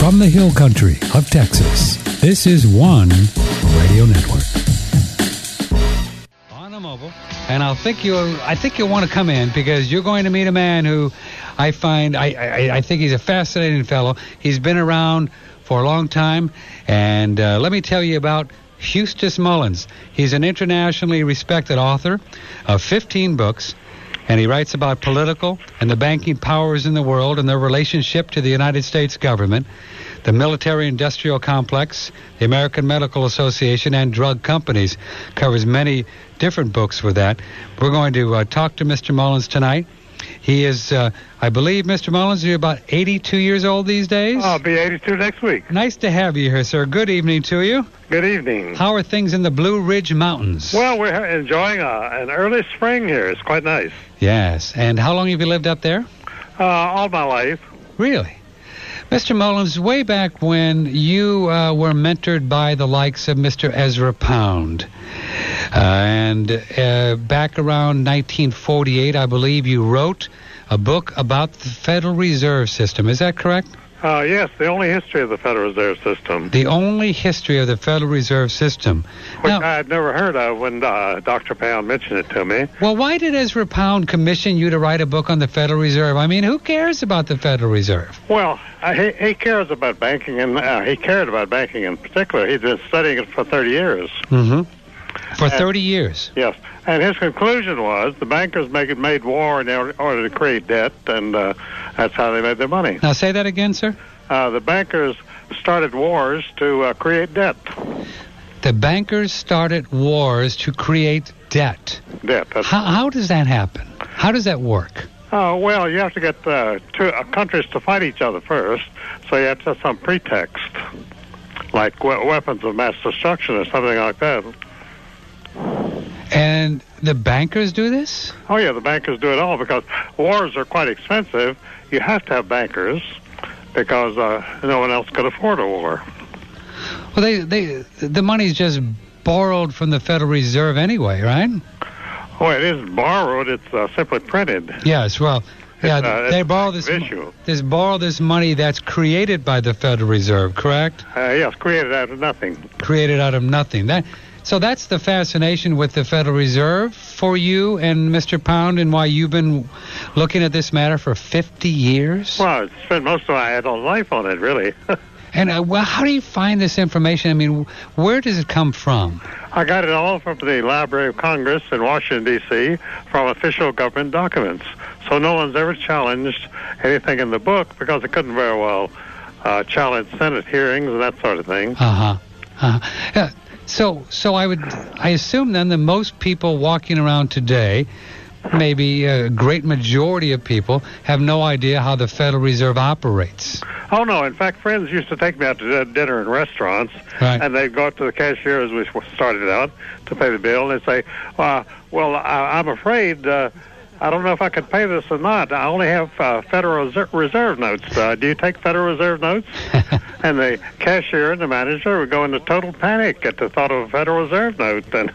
from the hill country of Texas. This is One Radio Network. On a mobile, and I think you'll want to come in because you're going to meet a man who I think he's a fascinating fellow. He's been around for a long time, and let me tell you about Eustace Mullins. He's an internationally respected author of 15 books, and he writes about political and the banking powers in the world and their relationship to the United States government, the military-industrial complex, the American Medical Association, and drug companies. Covers many different books with that. We're going to talk to Mr. Mullins tonight. He is, I believe, Mr. Mullins, you're about 82 years old these days? I'll be 82 next week. Nice to have you here, sir. Good evening to you. Good evening. How are things in the Blue Ridge Mountains? Well, we're enjoying an early spring here. It's quite nice. Yes. And how long have you lived up there? All my life. Really? Mr. Mullins, way back when you were mentored by the likes of Mr. Ezra Pound, and back around 1948, I believe you wrote a book about the Federal Reserve System. Is that correct? Yes, the only history of the Federal Reserve System. The only history of the Federal Reserve System. Which I had never heard of when Dr. Pound mentioned it to me. Well, why did Ezra Pound commission you to write a book on the Federal Reserve? I mean, who cares about the Federal Reserve? Well, he cares about banking, and he cared about banking in particular. He's been studying it for 30 years. Mm-hmm. For 30 years? Yes. And his conclusion was the bankers made war in order to create debt, and that's how they made their money. Now, say that again, sir. The bankers started wars to create debt. The bankers started wars to create debt. Debt. How does that happen? How does that work? Oh, well, you have to get two countries to fight each other first, so you have to have some pretext, like weapons of mass destruction or something like that. And the bankers do this? Oh, yeah, the bankers do it all because wars are quite expensive. You have to have bankers because no one else could afford a war. Well, the money's just borrowed from the Federal Reserve anyway, right? Oh, it isn't borrowed. It's simply printed. Yes, well, yeah, they borrow this money that's created by the Federal Reserve, correct? Yes, created out of nothing. Created out of nothing. So that's the fascination with the Federal Reserve for you and Mr. Pound, and why you've been looking at this matter for 50 years? Well, I've spent most of my adult life on it, really. And how do you find this information? I mean, where does it come from? I got it all from the Library of Congress in Washington, D.C., from official government documents. So no one's ever challenged anything in the book because it couldn't very well challenge Senate hearings and that sort of thing. Yeah. So I assume then that most people walking around today, maybe a great majority of people, have no idea how the Federal Reserve operates. Oh, no. In fact, friends used to take me out to dinner in restaurants, right, and they'd go up to the cashier as we started out to pay the bill, and they'd say, I'm afraid I don't know if I can pay this or not. I only have Federal Reserve notes. Do you take Federal Reserve notes? And the cashier and the manager would go into total panic at the thought of a Federal Reserve note, and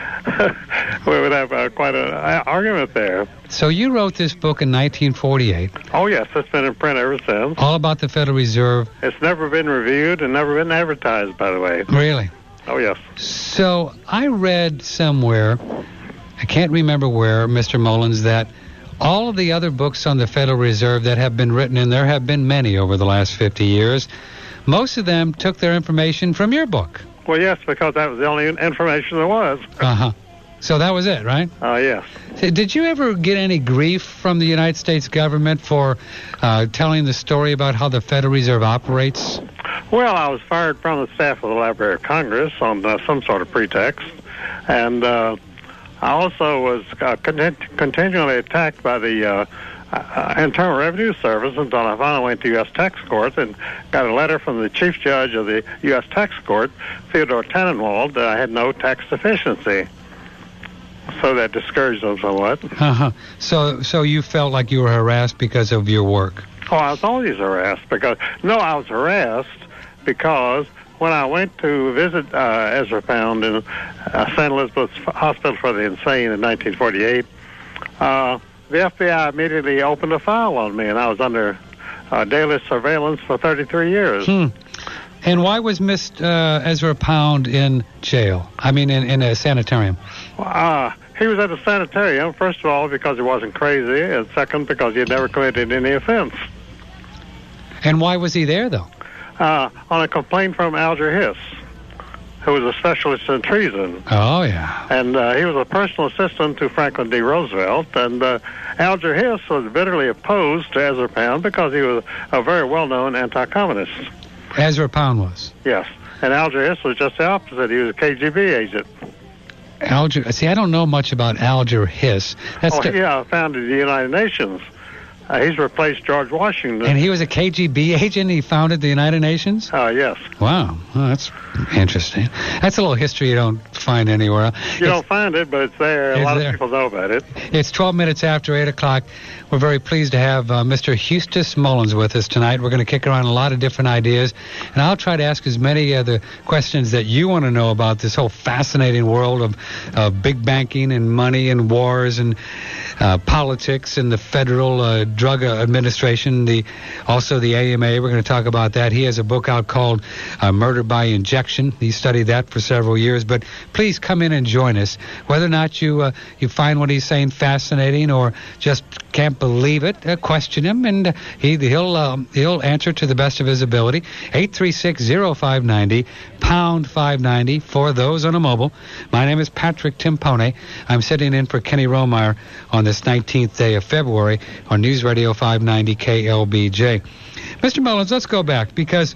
we would have quite an argument there. So you wrote this book in 1948. Oh, yes. It's been in print ever since. All about the Federal Reserve. It's never been reviewed and never been advertised, by the way. Really? Oh, yes. So I read somewhere, I can't remember where, Mr. Mullins, that all of the other books on the Federal Reserve that have been written, and there have been many over the last 50 years, most of them took their information from your book. Well, yes, because that was the only information there was. Uh-huh. So that was it, right? Yes. Did you ever get any grief from the United States government for telling the story about how the Federal Reserve operates? Well, I was fired from the staff of the Library of Congress on some sort of pretext, and I also was continually attacked by the Internal Revenue Service until I finally went to U.S. Tax Court and got a letter from the Chief Judge of the U.S. Tax Court, Theodore Tannenwald, that I had no tax deficiency. So that discouraged them somewhat. Uh-huh. So you felt like you were harassed because of your work? Oh, I was always harassed I was harassed because when I went to visit Ezra Pound in St. Elizabeth's Hospital for the Insane in 1948, the FBI immediately opened a file on me, and I was under daily surveillance for 33 years. And why was Miss Ezra Pound in jail? I mean, in a sanitarium. He was at a sanitarium, first of all, because he wasn't crazy, and second, because he had never committed any offense. And why was he there, though? On a complaint from Alger Hiss, who was a specialist in treason. Oh, yeah. And he was a personal assistant to Franklin D. Roosevelt. And Alger Hiss was bitterly opposed to Ezra Pound because he was a very well-known anti-communist. Ezra Pound was? Yes. And Alger Hiss was just the opposite. He was a KGB agent. See, I don't know much about Alger Hiss. Founded the United Nations. He's replaced George Washington. And he was a KGB agent? He founded the United Nations? Yes. Wow. Well, that's interesting. That's a little history you don't find anywhere. You don't find it, but it's there. A lot of people know about it. It's 12 minutes after 8 o'clock. We're very pleased to have Mr. Eustace Mullins with us tonight. We're going to kick around a lot of different ideas, and I'll try to ask as many of the questions that you want to know about this whole fascinating world of big banking and money and wars and politics and the Federal Drug Administration, also the AMA. We're going to talk about that. He has a book out called Murder by Injection. He studied that for several years. But please come in and join us. Whether or not you find what he's saying fascinating or just can't believe it, question him, and he'll answer to the best of his ability. 836-0590, pound 590 for those on a mobile. My name is Patrick Timpone. I'm sitting in for Kenny Romeyer on this 19th day of February on News Radio 590 KLBJ. Mr. Mullins, let's go back because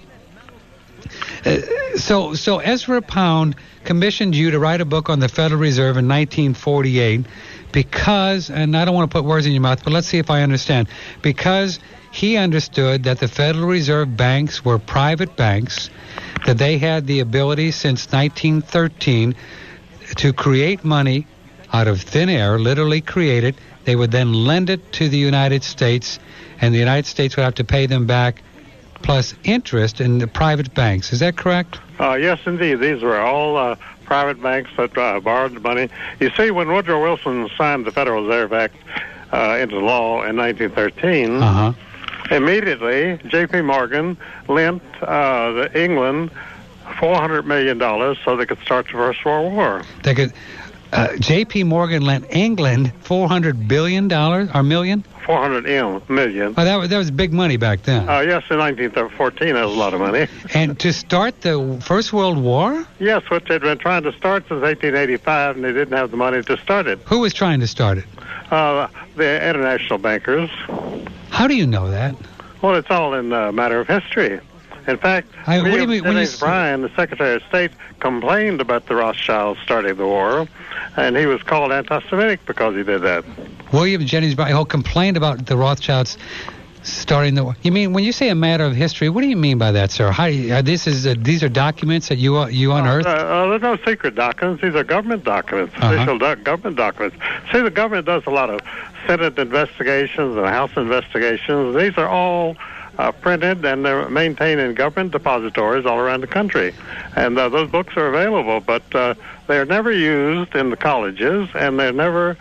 so Ezra Pound commissioned you to write a book on the Federal Reserve in 1948 because, and I don't want to put words in your mouth, but let's see if I understand, because he understood that the Federal Reserve banks were private banks, that they had the ability since 1913 to create money out of thin air, literally create it. They would then lend it to the United States, and the United States would have to pay them back plus interest in the private banks. Is that correct? Yes, indeed. These were all private banks that borrowed the money. You see, when Woodrow Wilson signed the Federal Reserve Act into law in 1913, immediately J.P. Morgan lent England $400 million so they could start the First World War. They could. J.P. Morgan lent England $400 billion or million? 400 million. Oh, that was big money back then. Yes, in 1914, that was a lot of money. And to start the First World War? Yes, which they'd been trying to start since 1885, and they didn't have the money to start it. Who was trying to start it? The international bankers. How do you know that? Well, it's all in a matter of history. In fact, William Jennings Bryan, the Secretary of State, complained about the Rothschilds starting the war, and he was called anti-Semitic because he did that. William Jennings Bryan complained about the Rothschilds starting the war. You mean, when you say a matter of history, what do you mean by that, sir? These are documents that you unearthed? There's no secret documents. These are government documents, official government documents. See, the government does a lot of Senate investigations and House investigations. These are all printed, and they're maintained in government depositories all around the country. And those books are available, but they're never used in the colleges, and they're never,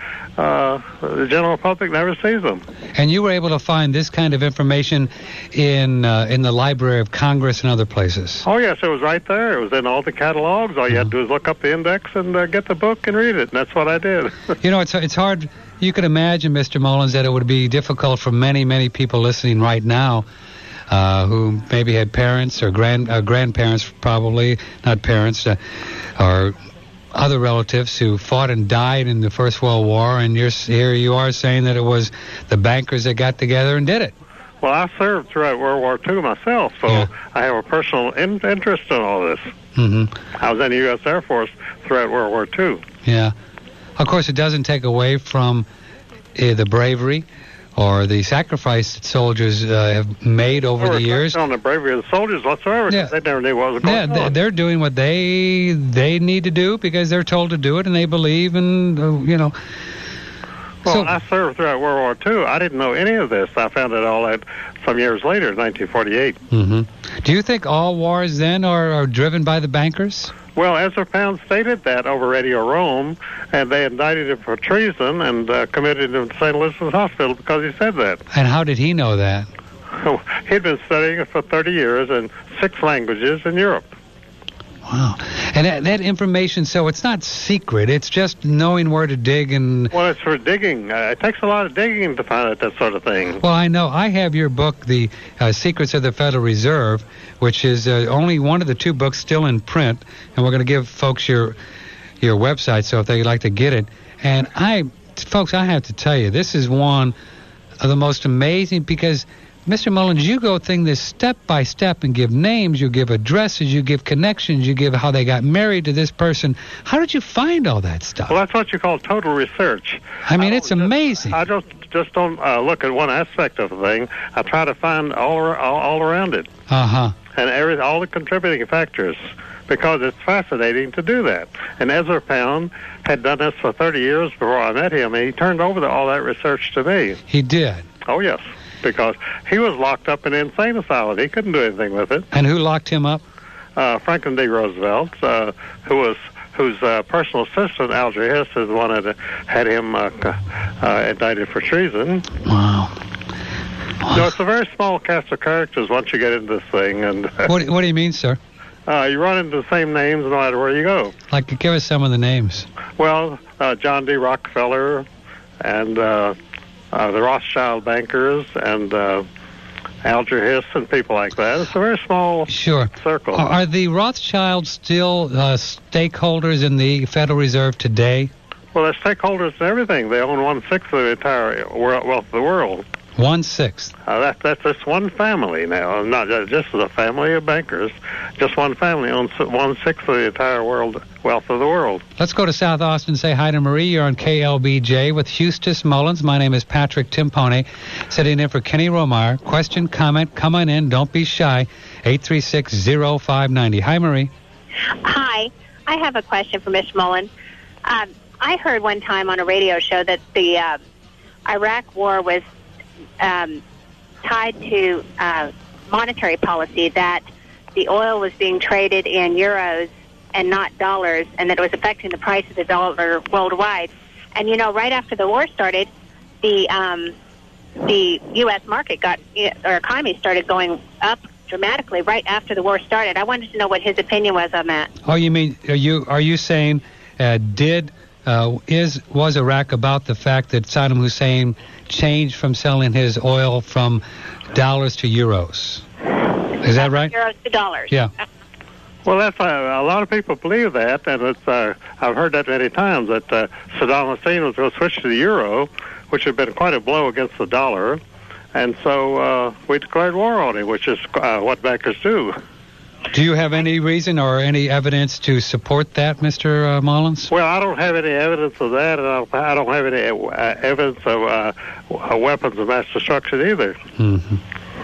the general public never sees them. And you were able to find this kind of information in the Library of Congress and other places? Oh, yes, it was right there. It was in all the catalogs. All you had to do is look up the index and get the book and read it, and that's what I did. It's hard. You could imagine, Mr. Mullins, that it would be difficult for many, many people listening right now who maybe had parents or grandparents, probably, not parents, or other relatives who fought and died in the First World War, and here you are saying that it was the bankers that got together and did it. Well, I served throughout World War II myself, so I have a personal interest in all this. Mm-hmm. I was in the U.S. Air Force throughout World War II. Yeah. Of course, it doesn't take away from the bravery or the sacrifice that soldiers have made over the years. On the bravery of the soldiers whatsoever, because they never knew what was going on. They're doing what they need to do because they're told to do it, and they believe, and Well, I served throughout World War II. I didn't know any of this. I found it all out some years later, 1948. Mm-hmm. Do you think all wars then are driven by the bankers? Well, Ezra Pound stated that over Radio Rome, and they indicted him for treason and committed him to St. Elizabeth's Hospital because he said that. And how did he know that? he'd been studying it for 30 years in 6 languages in Europe. Wow. And that information, so it's not secret. It's just knowing where to dig and... Well, it's for digging. It takes a lot of digging to find out that sort of thing. Well, I know. I have your book, The Secrets of the Federal Reserve, which is only one of the 2 books still in print. And we're going to give folks your website so if they'd like to get it. And folks, I have to tell you, this is one of the most amazing because... Mr. Mullins, you go through this step by step and give names, you give addresses, you give connections, you give how they got married to this person. How did you find all that stuff? Well, that's what you call total research. I mean, it's amazing. I just don't look at one aspect of the thing. I try to find all around it. Uh-huh. And all the contributing factors, because it's fascinating to do that. And Ezra Pound had done this for 30 years before I met him, and he turned over all that research to me. He did? Oh, yes. Because he was locked up in an insane asylum. He couldn't do anything with it. And who locked him up? Franklin D. Roosevelt, whose personal assistant, Alger Hiss, is the one that had him indicted for treason. Wow. So it's a very small cast of characters once you get into this thing. And what do you mean, sir? You run into the same names no matter where you go. Like, give us some of the names. Well, John D. Rockefeller and... the Rothschild bankers and Alger Hiss and people like that. It's a very small circle. Are the Rothschilds still stakeholders in the Federal Reserve today? Well, they're stakeholders in everything. They own 1/6 of the entire wealth of the world. 1/6. That's just one family now, not just a family of bankers. Just one family owns 1/6 of the entire wealth of the world. Let's go to South Austin and say hi to Marie. You're on KLBJ with Eustace Mullins. My name is Patrick Timpone, sitting in for Kenny Romar. Question, comment, come on in. Don't be shy. 836-0590. Hi, Marie. Hi. I have a question for Mr. Mullins. I heard one time on a radio show that the Iraq War was tied to monetary policy, that the oil was being traded in euros and not dollars, and that it was affecting the price of the dollar worldwide. And, right after the war started, the U.S. market our economy started going up dramatically right after the war started. I wanted to know what his opinion was on that. Oh, you mean, are you saying, was Iraq about the fact that Saddam Hussein changed from selling his oil from dollars to euros? Is that right? Euros to dollars. Yeah. Well, that's a lot of people believe that, and it's I've heard that many times, that Saddam Hussein was going to switch to the euro, which had been quite a blow against the dollar, and so we declared war on him, which is what bankers do. Do you have any reason or any evidence to support that, Mr. Mullins? Well, I don't have any evidence of that, and I don't have any evidence of weapons of mass destruction either. Mm-hmm.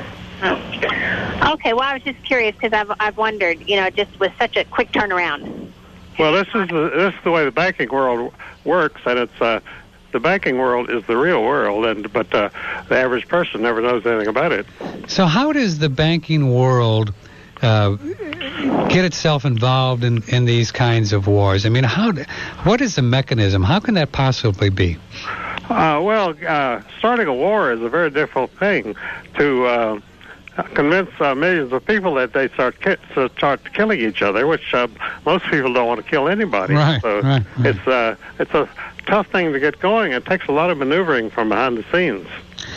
Okay, well, I was just curious because I've wondered, just with such a quick turnaround. Well, this is the way the banking world works, and it's the banking world is the real world, but the average person never knows anything about it. So how does the banking world get itself involved in these kinds of wars? I mean, what is the mechanism? How can that possibly be? Starting a war is a very difficult thing to convince millions of people that they start killing each other, which most people don't want to kill anybody. Right, so right. It's a tough thing to get going. It takes a lot of maneuvering from behind the scenes.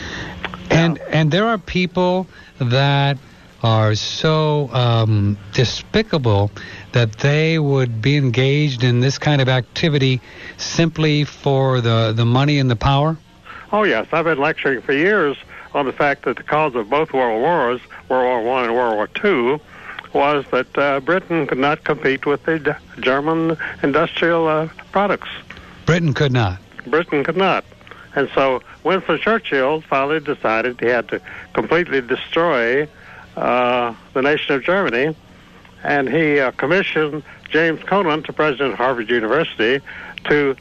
And there are people that are so despicable that they would be engaged in this kind of activity simply for the money and the power? Oh, yes. I've been lecturing for years on the fact that the cause of both world wars, World War I and World War II, was that Britain could not compete with the German industrial products. Britain could not. Britain could not. And so Winston Churchill finally decided he had to completely destroy the nation of Germany, and he commissioned James Conant, the president of Harvard University, to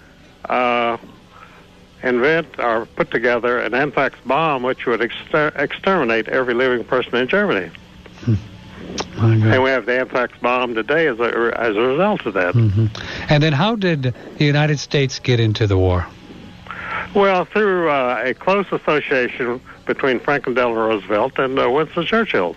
invent or put together an anthrax bomb which would exterminate every living person in Germany. And we have the anthrax bomb today as a result of that. Mm-hmm. And then how did the United States get into the war? Well, through a close association between Franklin Delano Roosevelt and Winston Churchill.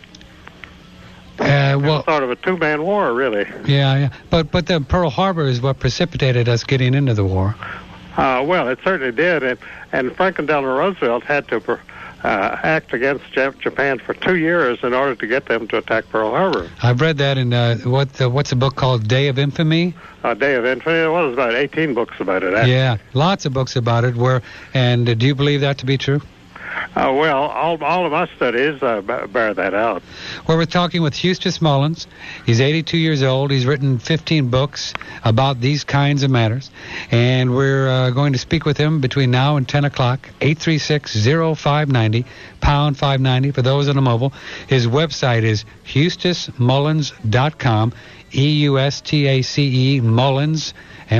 Well, sort of a two-man war, really. Yeah. But the Pearl Harbor is what precipitated us getting into the war. Well, it certainly did, and Franklin Delano Roosevelt had to act against Japan for 2 years in order to get them to attack Pearl Harbor. I've read that in what's a book called Day of Infamy? Day of Infamy. Well, there's about 18 books about it. Actually. Yeah, lots of books about it. And do you believe that to be true? Well, all of my studies bear that out. Well, we're talking with Eustace Mullins. He's 82 years old. He's written 15 books about these kinds of matters. And we're going to speak with him between now and 10 o'clock, 836-0590, pound 590 for those on a mobile. His website is eustacemullins.com, EUSTACE, Mullins,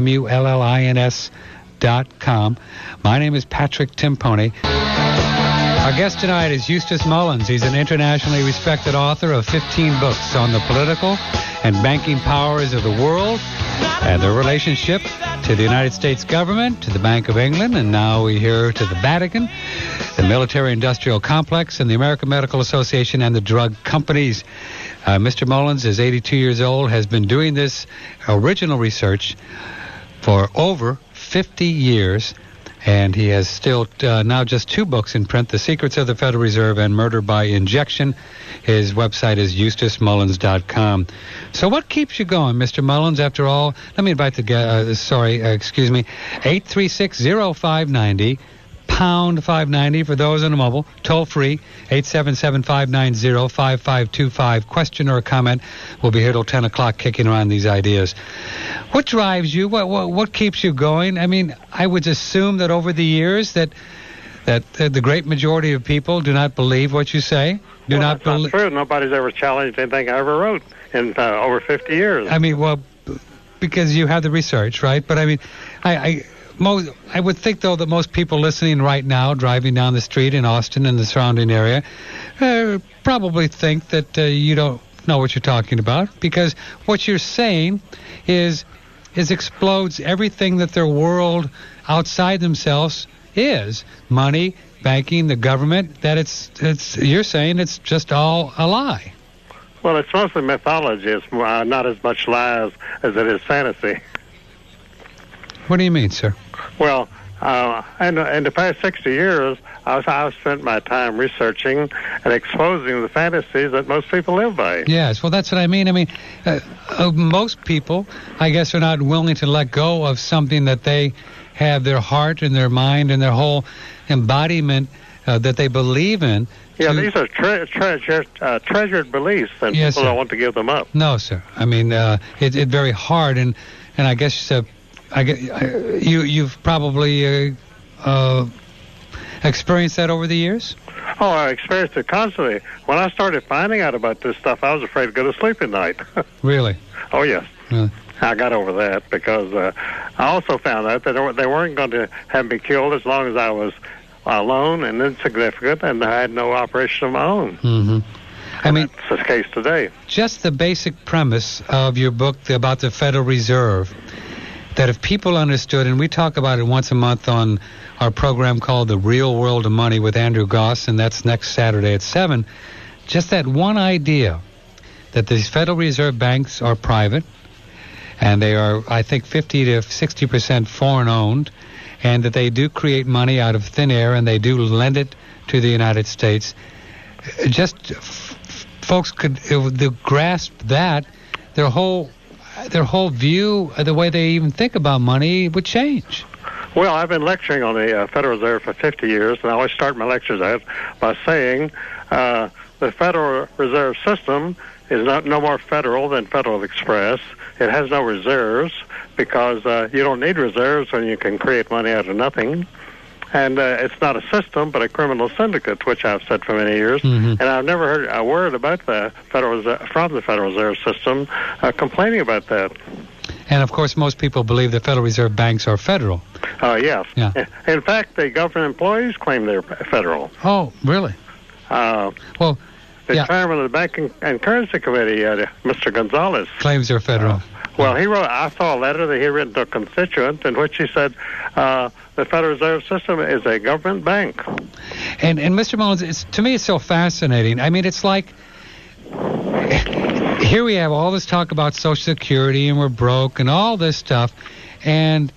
MULLINS.com. My name is Patrick Timpone. Our guest tonight is Eustace Mullins. He's an internationally respected author of 15 books on the political and banking powers of the world and their relationship to the United States government, to the Bank of England, and now we hear to the Vatican, the military-industrial complex, and the American Medical Association and the drug companies. Mr. Mullins is 82 years old, has been doing this original research for over 50 years, and he has still now just 2 books in print, The Secrets of the Federal Reserve and Murder by Injection. His website is eustacemullins.com. So what keeps you going, Mr. Mullins, after all? Let me invite the 836-0590, pound 590 for those on the mobile, toll free, 877-590-5525. Question or a comment. We'll be here till 10 o'clock kicking around these ideas. What drives you? What keeps you going? I mean, I would assume that over the years that the great majority of people do not believe what you say. That's not true. Nobody's ever challenged anything I ever wrote in over 50 years. I mean, well, because you have the research, right? But I mean, I would think, though, that most people listening right now, driving down the street in Austin and the surrounding area, probably think that you don't know what you're talking about, because what you're saying is explodes everything that their world outside themselves is. Money, banking, the government, that it's you're saying it's just all a lie. Well, it's mostly mythology. It's not as much lies as it is fantasy. What do you mean, sir? Well, in the past 60 years, I've spent my time researching and exposing the fantasies that most people live by. Yes, well, that's what I mean. I mean, most people, I guess, are not willing to let go of something that they have their heart and their mind and their whole embodiment that they believe in. Yeah, these are treasured beliefs, and yes, people sir. don't want to give them up. No, sir. I mean, it's very hard, and I guess you've probably experienced that over the years? Oh, I experienced it constantly. When I started finding out about this stuff, I was afraid to go to sleep at night. Really? Oh, yes. Really? I got over that because I also found out that they weren't going to have me killed as long as I was alone and insignificant and I had no operation of my own. Mm-hmm. I mean, that's the case today. Just the basic premise of your book about the Federal Reserve, that if people understood, and we talk about it once a month on our program called The Real World of Money with Andrew Goss, and that's next Saturday at 7, just that one idea that these Federal Reserve banks are private, and they are, I think, 50 to 60% foreign-owned, and that they do create money out of thin air, and they do lend it to the United States. Just folks could grasp that, their whole view, the way they even think about money would change. Well, I've been lecturing on the Federal Reserve for 50 years, and I always start my lectures out by saying the Federal Reserve System is no more federal than Federal Express. It has no reserves because you don't need reserves when you can create money out of nothing. And it's not a system, but a criminal syndicate, which I've said for many years. Mm-hmm. And I've never heard a word about the Federal Reserve, from the Federal Reserve System complaining about that. And, of course, most people believe the Federal Reserve banks are federal. Yes. Yeah. In fact, the government employees claim they're federal. Oh, really? The chairman of the Banking and Currency Committee, Mr. Gonzalez, claims they're federal. I saw a letter that he written to a constituent in which he said the Federal Reserve System is a government bank. And Mr. Mullins, to me, it's so fascinating. I mean, it's like here we have all this talk about Social Security and we're broke and all this stuff, and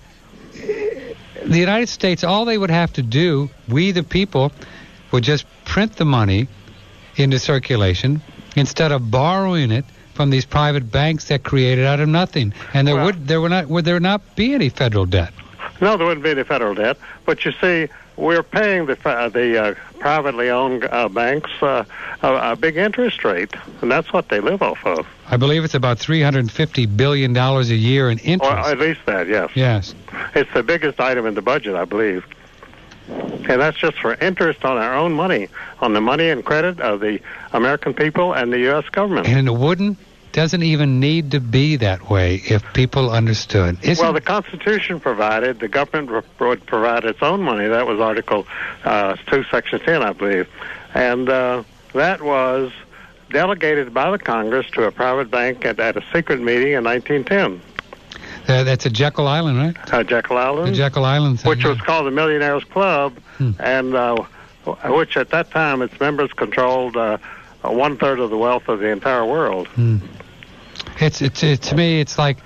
the United States, all they would have to do, we the people, would just print the money into circulation instead of borrowing it from these private banks that created out of nothing, and would there not be any federal debt? No, there wouldn't be any federal debt. But you see, we're paying the privately owned banks a big interest rate, and that's what they live off of. I believe it's about $350 billion a year in interest. Or at least that, yes. Yes. It's the biggest item in the budget, I believe. And that's just for interest on our own money, on the money and credit of the American people and the U.S. government. And it doesn't even need to be that way if people understood. Well, the Constitution provided the government would provide its own money. That was Article 2, Section 10, I believe. And that was delegated by the Congress to a private bank at a secret meeting in 1910. That's at Jekyll Island, right? Jekyll Island. The Jekyll Island thing, which was called the Millionaires Club, and which at that time its members controlled 1/3 of the wealth of the entire world. It's to me, it's like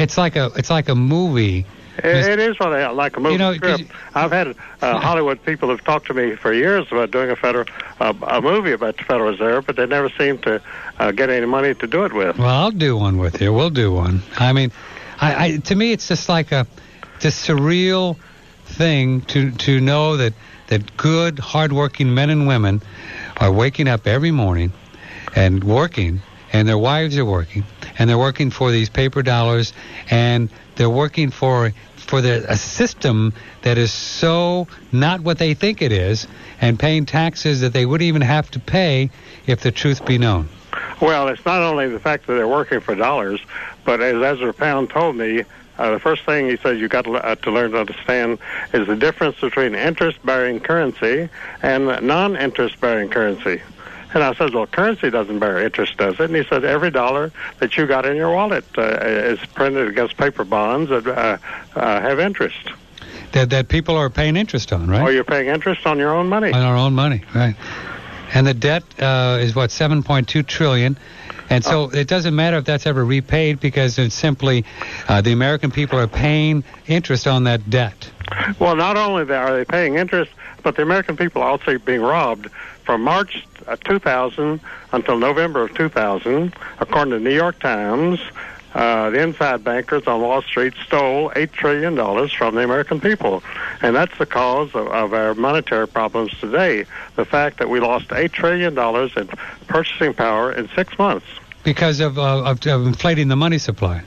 a movie. It is like a movie script. I've had Hollywood people have talked to me for years about doing a movie about the Federal Reserve, but they never seem to get any money to do it with. Well, I'll do one with you. We'll do one. I mean, to me, it's just like this surreal thing to know that good, hardworking men and women are waking up every morning and working, and their wives are working, and they're working for these paper dollars, and they're working for a system that is so not what they think it is, and paying taxes that they wouldn't even have to pay if the truth be known. Well, it's not only the fact that they're working for dollars, but as Ezra Pound told me, the first thing he says you got to learn to understand is the difference between interest-bearing currency and non-interest-bearing currency. And I said, well, currency doesn't bear interest, does it? And he said, every dollar that you got in your wallet is printed against paper bonds that have interest. That people are paying interest on, right? Or you're paying interest on your own money. On our own money, right. And the debt is, $7.2 trillion. And so it doesn't matter if that's ever repaid because it's simply the American people are paying interest on that debt. Well, not only are they paying interest, but the American people are also being robbed. From March 2000 until November of 2000, according to the New York Times, the inside bankers on Wall Street stole $8 trillion from the American people. And that's the cause of our monetary problems today, the fact that we lost $8 trillion in purchasing power in 6 months. Because of inflating the money supply.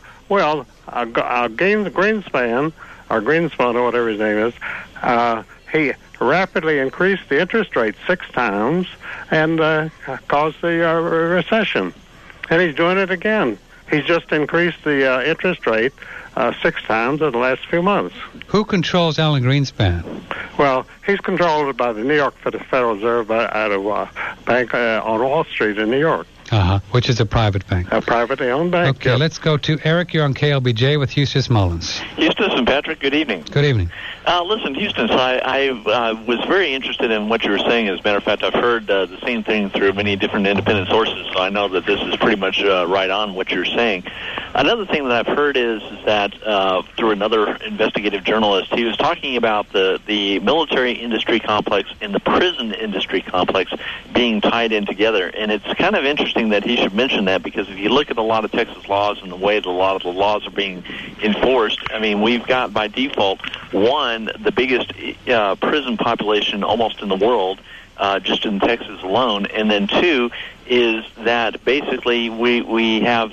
Greenspan, or whatever his name is, he rapidly increased the interest rate 6 times and caused the recession. And he's doing it again. He's just increased the interest rate 6 times in the last few months. Who controls Alan Greenspan? Well, he's controlled by the New York Federal Reserve out of a bank on Wall Street in New York. Which is a private bank. A privately owned bank. Okay, yes. Let's go to Eric. You're on KLBJ with Eustace Mullins. Eustace and Patrick, good evening. Good evening. Listen, Eustace, I was very interested in what you were saying. As a matter of fact, I've heard the same thing through many different independent sources, so I know that this is pretty much right on what you're saying. Another thing that I've heard is that through another investigative journalist, he was talking about the military industry complex and the prison industry complex being tied in together. And it's kind of interesting that he should mention that, because if you look at a lot of Texas laws and the way that a lot of the laws are being enforced, I mean, we've got by default, one, the biggest prison population almost in the world, just in Texas alone, and then two is that basically we have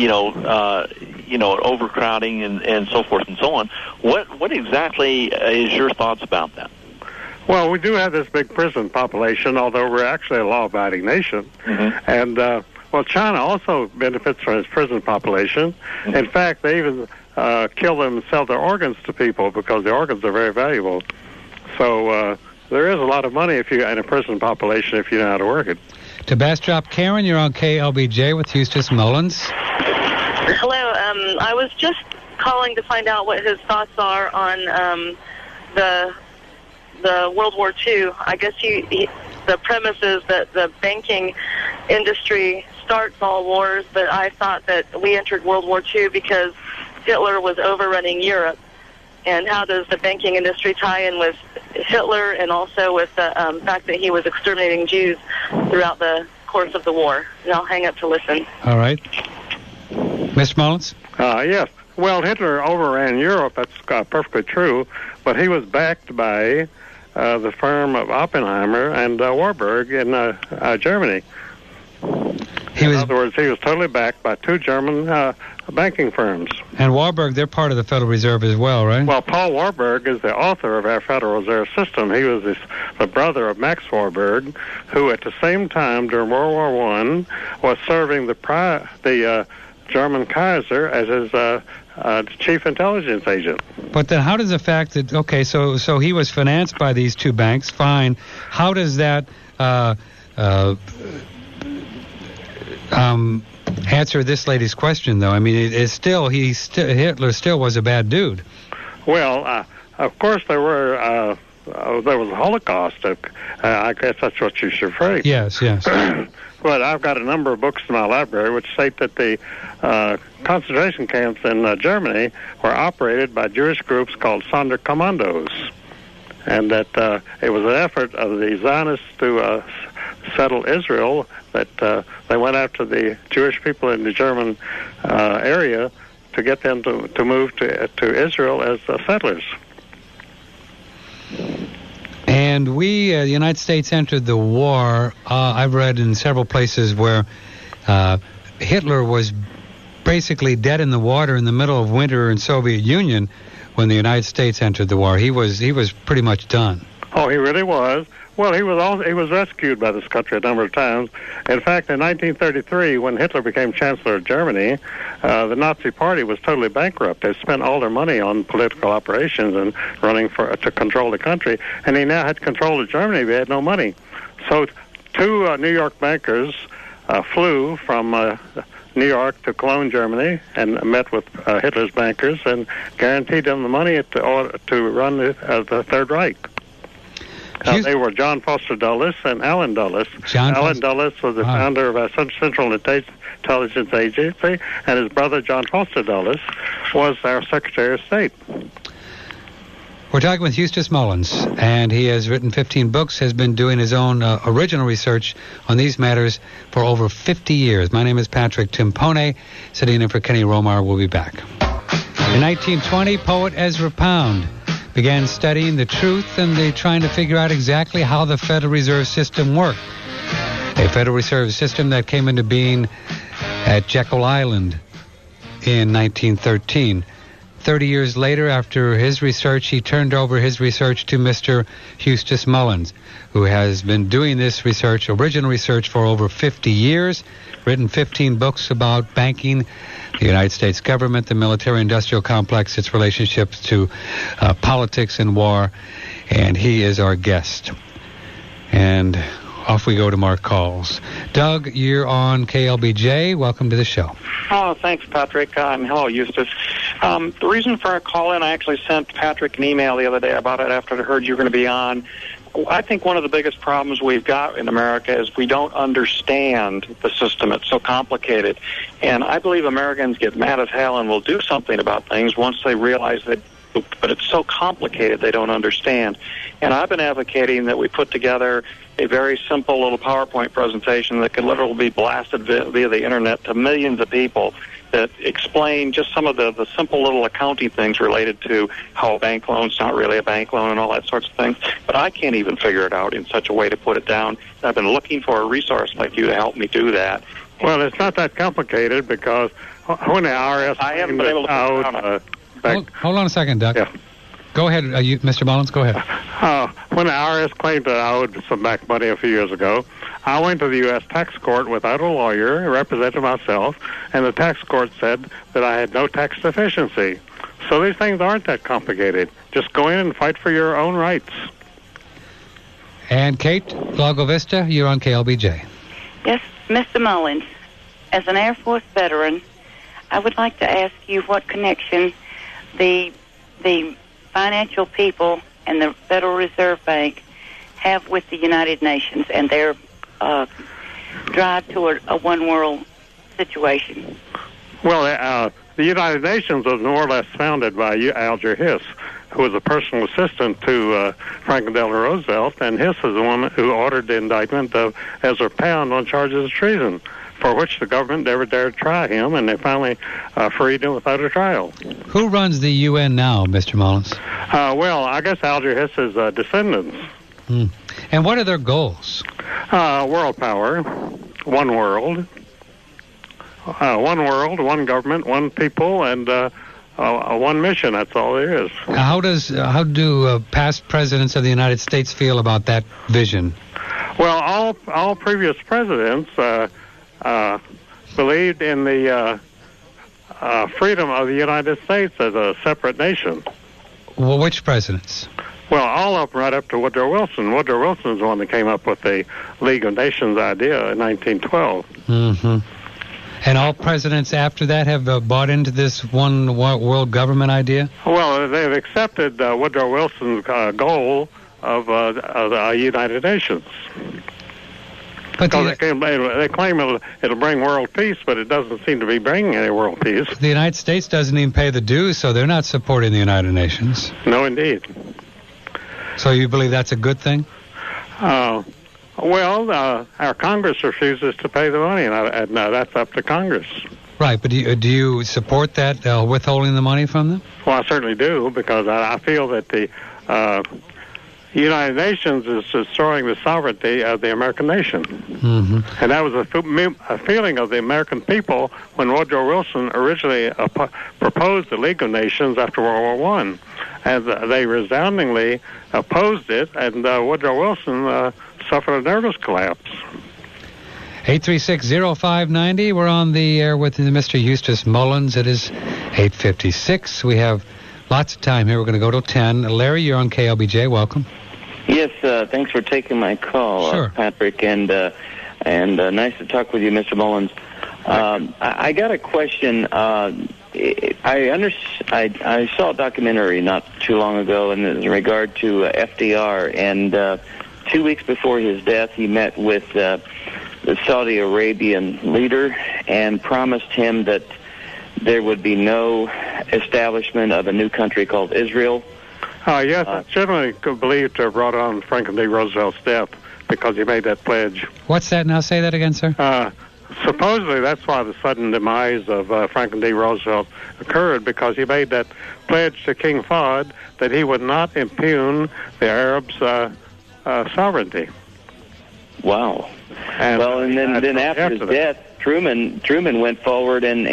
overcrowding and so forth and so on. What exactly is your thoughts about that? Well, we do have this big prison population, although we're actually a law-abiding nation. Mm-hmm. And, China also benefits from its prison population. Mm-hmm. In fact, they even kill them and sell their organs to people because the organs are very valuable. So there is a lot of money in a prison population if you know how to work it. To Bastrop, Karen, you're on KLBJ with Eustace Mullins. Hello. I was just calling to find out what his thoughts are on the World War II. I guess the premise is that the banking industry starts all wars, but I thought that we entered World War II because Hitler was overrunning Europe. And how does the banking industry tie in with Hitler and also with the fact that he was exterminating Jews throughout the course of the war? And I'll hang up to listen. All right. Mr. Mullins? Yes. Well, Hitler overran Europe. That's perfectly true. But he was backed by the firm of Oppenheimer and Warburg in Germany. In other words, he was totally backed by two German banking firms. And Warburg, they're part of the Federal Reserve as well, right? Well, Paul Warburg is the author of our Federal Reserve System. He was the brother of Max Warburg, who at the same time during World War I was serving the German Kaiser as his chief intelligence agent. But then how does the fact that, okay, so he was financed by these two banks, fine. How does that answer this lady's question, though? I mean, Hitler still was a bad dude. Well, of course there was a Holocaust. I guess that's what you should phrase. Yes. But I've got a number of books in my library which state that the concentration camps in Germany were operated by Jewish groups called Sonderkommandos, and that it was an effort of the Zionists to settle Israel, that they went after the Jewish people in the German area to get them to move to Israel as settlers. And we, the United States, entered the war. I've read in several places where Hitler was basically dead in the water in the middle of winter in Soviet Union when the United States entered the war. He was pretty much done. Oh, he really was. Well, he was rescued by this country a number of times. In fact, in 1933, when Hitler became Chancellor of Germany, the Nazi Party was totally bankrupt. They spent all their money on political operations and running to control the country, and he now had control of Germany. They had no money. So two New York bankers flew from New York to Cologne, Germany, and met with Hitler's bankers and guaranteed them the money to run the Third Reich. They were John Foster Dulles and Allen Dulles. Allen Dulles was the founder of our Central Intelligence Agency, and his brother John Foster Dulles was our Secretary of State. We're talking with Eustace Mullins, and he has written 15 books, has been doing his own original research on these matters for over 50 years. My name is Patrick Timpone, sitting in for Kenny Romar. We'll be back. In 1920, poet Ezra Pound began studying the truth and trying to figure out exactly how the Federal Reserve System worked. A Federal Reserve System that came into being at Jekyll Island in 1913. 30 years later, after his research, he turned over his research to Mr. Eustace Mullins, who has been doing this research, original research, for over 50 years, written 15 books about banking, the United States government, the military-industrial complex, its relationships to politics and war, and he is our guest. And off we go to Mark Calls. Doug, you're on KLBJ. Welcome to the show. Oh, thanks, Patrick. Hello, Eustace. The reason for our call-in, I actually sent Patrick an email the other day about it after I heard you were going to be on. I think one of the biggest problems we've got in America is we don't understand the system. It's so complicated. And I believe Americans get mad as hell and will do something about things once they realize that, but it's so complicated they don't understand. And I've been advocating that we put together a very simple little PowerPoint presentation that can literally be blasted via the Internet to millions of people that explain just some of the simple little accounting things related to how a bank loan's not really a bank loan and all that sorts of things. But I can't even figure it out in such a way to put it down. I've been looking for a resource like you to help me do that. Well, it's not that complicated because when the IRS... I haven't been able to put it down. Hold on a second, Doug. Yeah. Go ahead, Mr. Mullins, go ahead. When the IRS claimed that I owed some back money a few years ago, I went to the U.S. tax court without a lawyer, represented myself, and the tax court said that I had no tax deficiency. So these things aren't that complicated. Just go in and fight for your own rights. And Kate, Lago Vista, you're on KLBJ. Yes, Mr. Mullins, as an Air Force veteran, I would like to ask you what connection the financial people and the Federal Reserve Bank have with the United Nations and their drive toward a one-world situation? Well, the United Nations was more or less founded by Alger Hiss, who was a personal assistant to Franklin Delano Roosevelt, and Hiss is the one who ordered the indictment of Ezra Pound on charges of treason, for which the government never dared try him, and they finally freed him without a trial. Who runs the UN now, Mr. Mullins? Well, I guess Alger Hiss's descendants. And what are their goals? World power, one world. One world, one government, one people, and one mission. That's all there is. How do past presidents of the United States feel about that vision? Well, all previous presidents believed in the freedom of the United States as a separate nation. Well, which presidents? Well, all of them right up to Woodrow Wilson. Woodrow Wilson is the one that came up with the League of Nations idea in 1912. Mm-hmm. And all presidents after that have bought into this one world government idea? Well, they've accepted Woodrow Wilson's goal of the United Nations. But they claim it'll bring world peace, but it doesn't seem to be bringing any world peace. The United States doesn't even pay the dues, so they're not supporting the United Nations. No, indeed. So you believe that's a good thing? Well, our Congress refuses to pay the money, and that's up to Congress. Right, but do you support that, withholding the money from them? Well, I certainly do, because I feel that the United Nations is destroying the sovereignty of the American nation. Mm-hmm. And that was a feeling of the American people when Woodrow Wilson originally proposed the League of Nations after World War I. And they resoundingly opposed it, and Woodrow Wilson suffered a nervous collapse. 836-0590. We're on the air with Mr. Eustace Mullins. It is 8:56. We have lots of time here. We're going to go till 10. Larry, you're on KLBJ. Welcome. Yes, thanks for taking my call, sure. Patrick, and nice to talk with you, Mr. Mullins. I got a question. I saw a documentary not too long ago in regard to FDR, and 2 weeks before his death, he met with the Saudi Arabian leader and promised him that there would be no establishment of a new country called Israel. Yes, it's generally believed to have brought on Franklin D. Roosevelt's death because he made that pledge. What's that now? Say that again, sir. Supposedly, that's why the sudden demise of Franklin D. Roosevelt occurred, because he made that pledge to King Fahd that he would not impugn the Arabs' sovereignty. Wow. And then after his death, Truman went forward and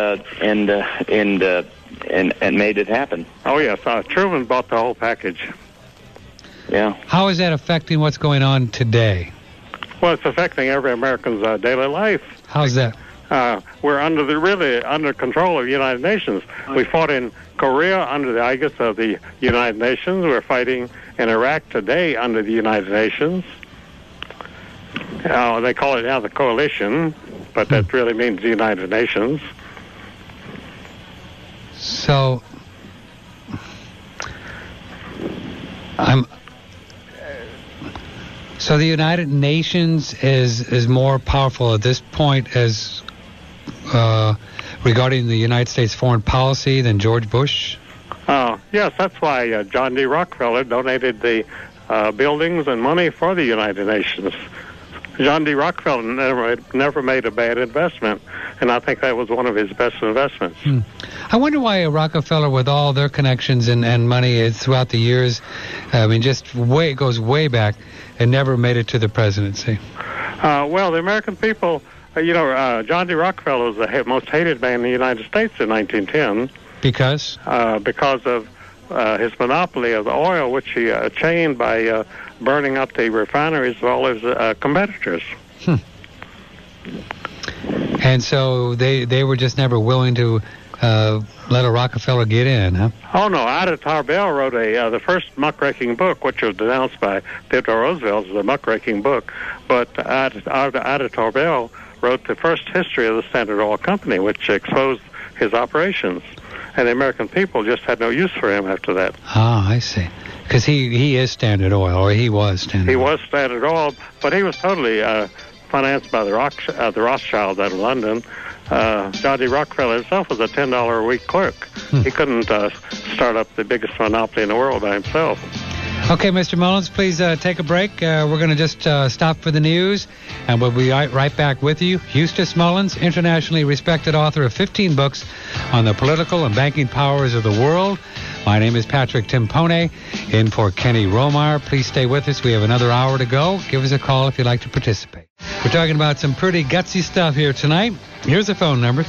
made it happen. Oh yes, Truman bought the whole package. Yeah. How is that affecting what's going on today? Well, it's affecting every American's daily life. How's that? We're under control of the United Nations. We fought in Korea under the aegis of the United Nations. We're fighting in Iraq today under the United Nations. They call it now the coalition, but that really means the United Nations. So, So the United Nations is more powerful at this point as regarding the United States foreign policy than George Bush? Yes, that's why John D. Rockefeller donated the buildings and money for the United Nations. John D. Rockefeller never made a bad investment, and I think that was one of his best investments. I wonder why Rockefeller, with all their connections and money throughout the years, it goes way back, and never made it to the presidency. Well, the American people, John D. Rockefeller was the most hated man in the United States in 1910. Because? Because of his monopoly of the oil, which he attained by burning up the refineries of all his competitors. And so they were just never willing to let a Rockefeller get in, huh? Oh, no. Ida Tarbell wrote the first muckraking book, which was denounced by Theodore Roosevelt as a muckraking book. But Ida Tarbell wrote the first history of the Standard Oil Company, which exposed his operations. And the American people just had no use for him after that. Ah, I see. Because he is Standard Oil, or he was Standard Oil. He was Standard Oil, but he was totally financed by the Rothschilds out of London. John D. Rockefeller himself was a $10 a week clerk. He couldn't start up the biggest monopoly in the world by himself. Okay, Mr. Mullins, please take a break. We're going to just stop for the news, and we'll be right back with you. Eustace Mullins, internationally respected author of 15 books on the political and banking powers of the world. My name is Patrick Timpone, in for Kenny Romar. Please stay with us. We have another hour to go. Give us a call if you'd like to participate. We're talking about some pretty gutsy stuff here tonight. Here's the phone number,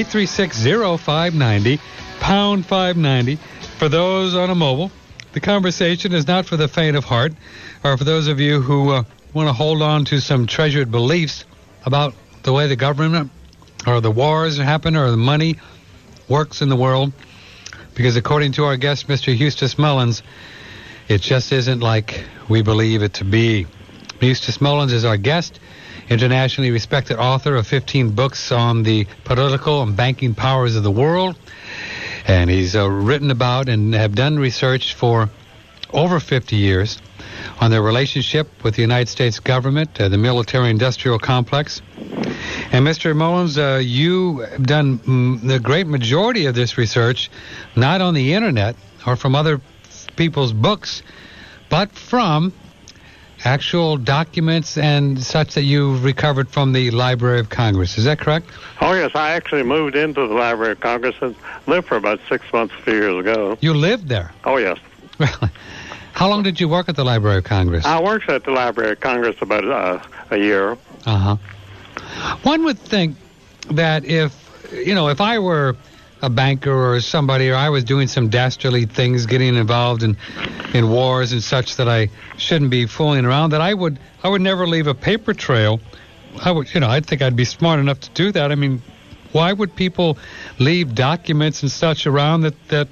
836-0590, pound 590. For those on a mobile, the conversation is not for the faint of heart, or for those of you who want to hold on to some treasured beliefs about the way the government or the wars happen or the money works in the world. Because according to our guest, Mr. Eustace Mullins, it just isn't like we believe it to be. Eustace Mullins is our guest, internationally respected author of 15 books on the political and banking powers of the world. And he's written about and have done research for over 50 years on their relationship with the United States government, the military-industrial complex. And Mr. Mullins, you have done the great majority of this research not on the Internet or from other people's books, but from actual documents and such that you've recovered from the Library of Congress. Is that correct? Oh, yes. I actually moved into the Library of Congress and lived for about 6 months a few years ago. You lived there? Oh, yes. How long did you work at the Library of Congress? I worked at the Library of Congress about a year. Uh-huh. One would think that if I were a banker or somebody, or I was doing some dastardly things, getting involved in wars and such that I shouldn't be fooling around, that I would never leave a paper trail. I think I'd be smart enough to do that. I mean, why would people leave documents and such around that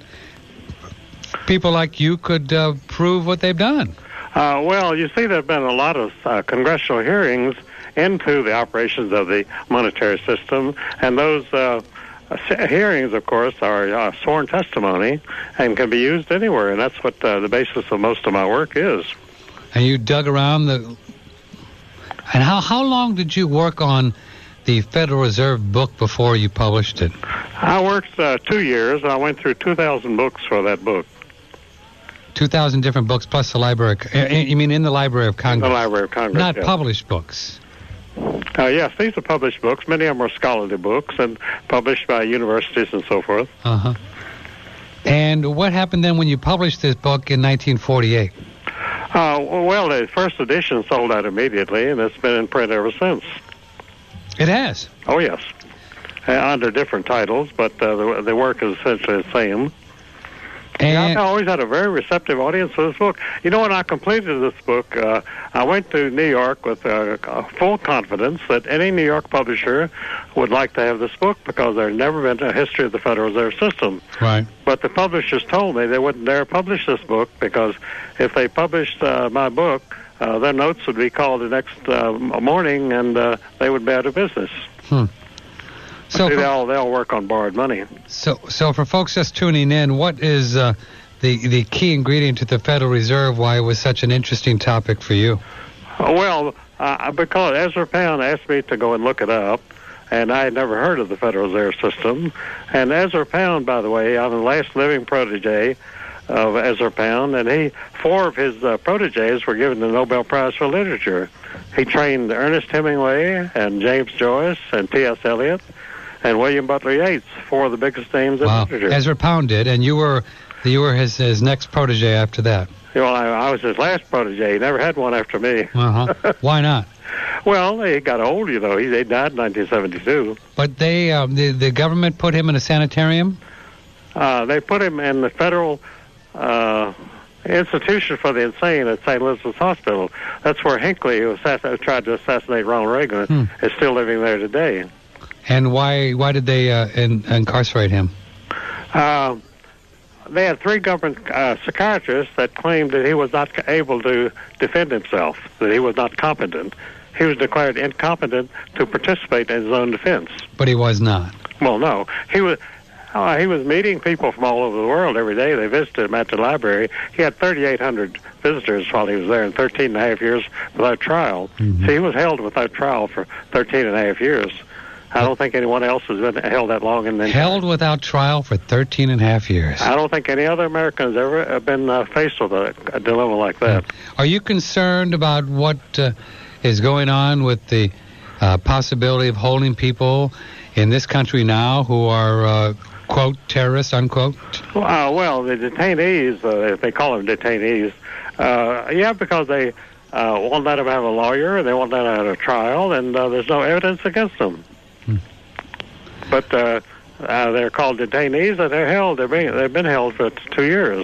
people like you could prove what they've done? Well, you see, there have been a lot of congressional hearings into the operations of the monetary system, and those hearings, of course, are sworn testimony and can be used anywhere, and that's what the basis of most of my work is. And you dug around And how long did you work on the Federal Reserve book before you published it? I worked 2 years, and I went through 2,000 books for that book. 2,000 different books plus the Library. You mean in the Library of Congress? In the Library of Congress, not yes. Published books. Yes, these are published books. Many of them are scholarly books and published by universities and so forth. Uh-huh. And what happened then when you published this book in 1948? Well, the first edition sold out immediately, and it's been in print ever since. It has? Oh, yes. Under different titles, but the work is essentially the same. And I always had a very receptive audience for this book. You know, when I completed this book, I went to New York with full confidence that any New York publisher would like to have this book because there had never been a history of the Federal Reserve System. Right. But the publishers told me they wouldn't dare publish this book because if they published my book, their notes would be called the next morning and they would be out of business. So they all work on borrowed money. So for folks just tuning in, what is the key ingredient to the Federal Reserve? Why it was such an interesting topic for you? Well, because Ezra Pound asked me to go and look it up, and I had never heard of the Federal Reserve System. And Ezra Pound, by the way, I'm the last living protege of Ezra Pound, and 4 of his proteges were given the Nobel Prize for Literature. He trained Ernest Hemingway and James Joyce and T.S. Eliot and William Butler Yeats, 4 of the biggest names in literature. Ezra Pound did, and you were his next protege after that. Well, I was his last protege. He never had one after me. Uh-huh. Why not? Well, he got old, you know. He died in 1972. But the government put him in a sanitarium? They put him in the Federal Institution for the Insane at St. Elizabeth's Hospital. That's where Hinckley, who tried to assassinate Ronald Reagan, is still living there today. And why did they incarcerate him? They had 3 government psychiatrists that claimed that he was not able to defend himself, that he was not competent. He was declared incompetent to participate in his own defense. But he was not. Well, no. He was. He was meeting people from all over the world every day. They visited him at the library. He had 3,800 visitors while he was there in 13 and a half years without trial. Mm-hmm. See, he was held without trial for 13 and a half years. I don't think anyone else has been held that long. Held without trial for 13 and a half years. I don't think any other American has ever been faced with a dilemma like that. Are you concerned about what is going on with the possibility of holding people in this country now who are, quote, terrorists, unquote? Well, the detainees, they call them detainees, because they won't let them have a lawyer, and they won't let them have a trial, and there's no evidence against them. But they're called detainees, and they're held. They've been held for 2 years.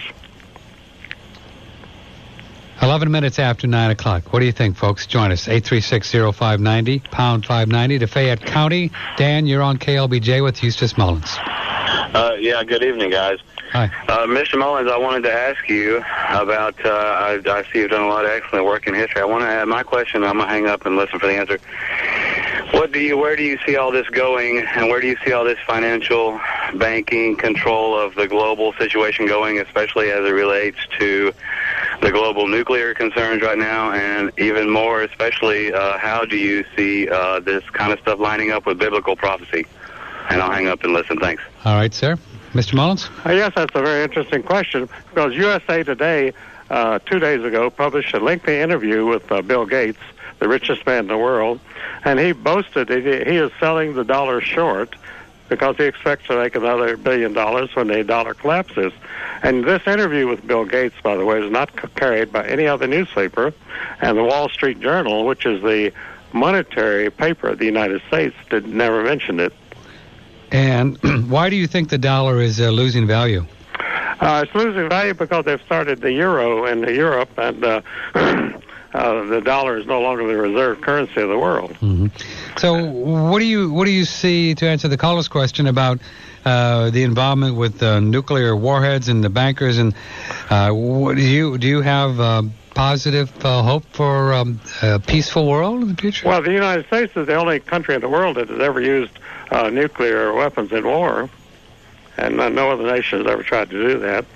11 minutes after 9 o'clock. What do you think, folks? Join us. 836-0590, pound 590 to Fayette County. Dan, you're on KLBJ with Eustace Mullins. Yeah, good evening, guys. Hi. Mr. Mullins, I wanted to ask you about, I see you've done a lot of excellent work in history. I want to add my question, I'm going to hang up and listen for the answer. Where do you see all this going, and where do you see all this financial banking control of the global situation going, especially as it relates to the global nuclear concerns right now, and even more especially, how do you see this kind of stuff lining up with biblical prophecy? And I'll hang up and listen. Thanks. All right, sir. Mr. Mullins? Yes, that's a very interesting question, because USA Today 2 days ago published a lengthy interview with Bill Gates, the richest man in the world, and he boasted he is selling the dollar short because he expects to make another $1 billion when the dollar collapses. And this interview with Bill Gates, by the way, is not carried by any other newspaper, and the Wall Street Journal, which is the monetary paper of the United States, never mentioned it. And why do you think the dollar is losing value? It's losing value because they've started the euro in Europe, and the dollar is no longer the reserve currency of the world. Mm-hmm. So, what do you see, to answer the caller's question about the involvement with nuclear warheads and the bankers, and do you have positive hope for a peaceful world in the future? Well, the United States is the only country in the world that has ever used nuclear weapons in war, and no other nation has ever tried to do that.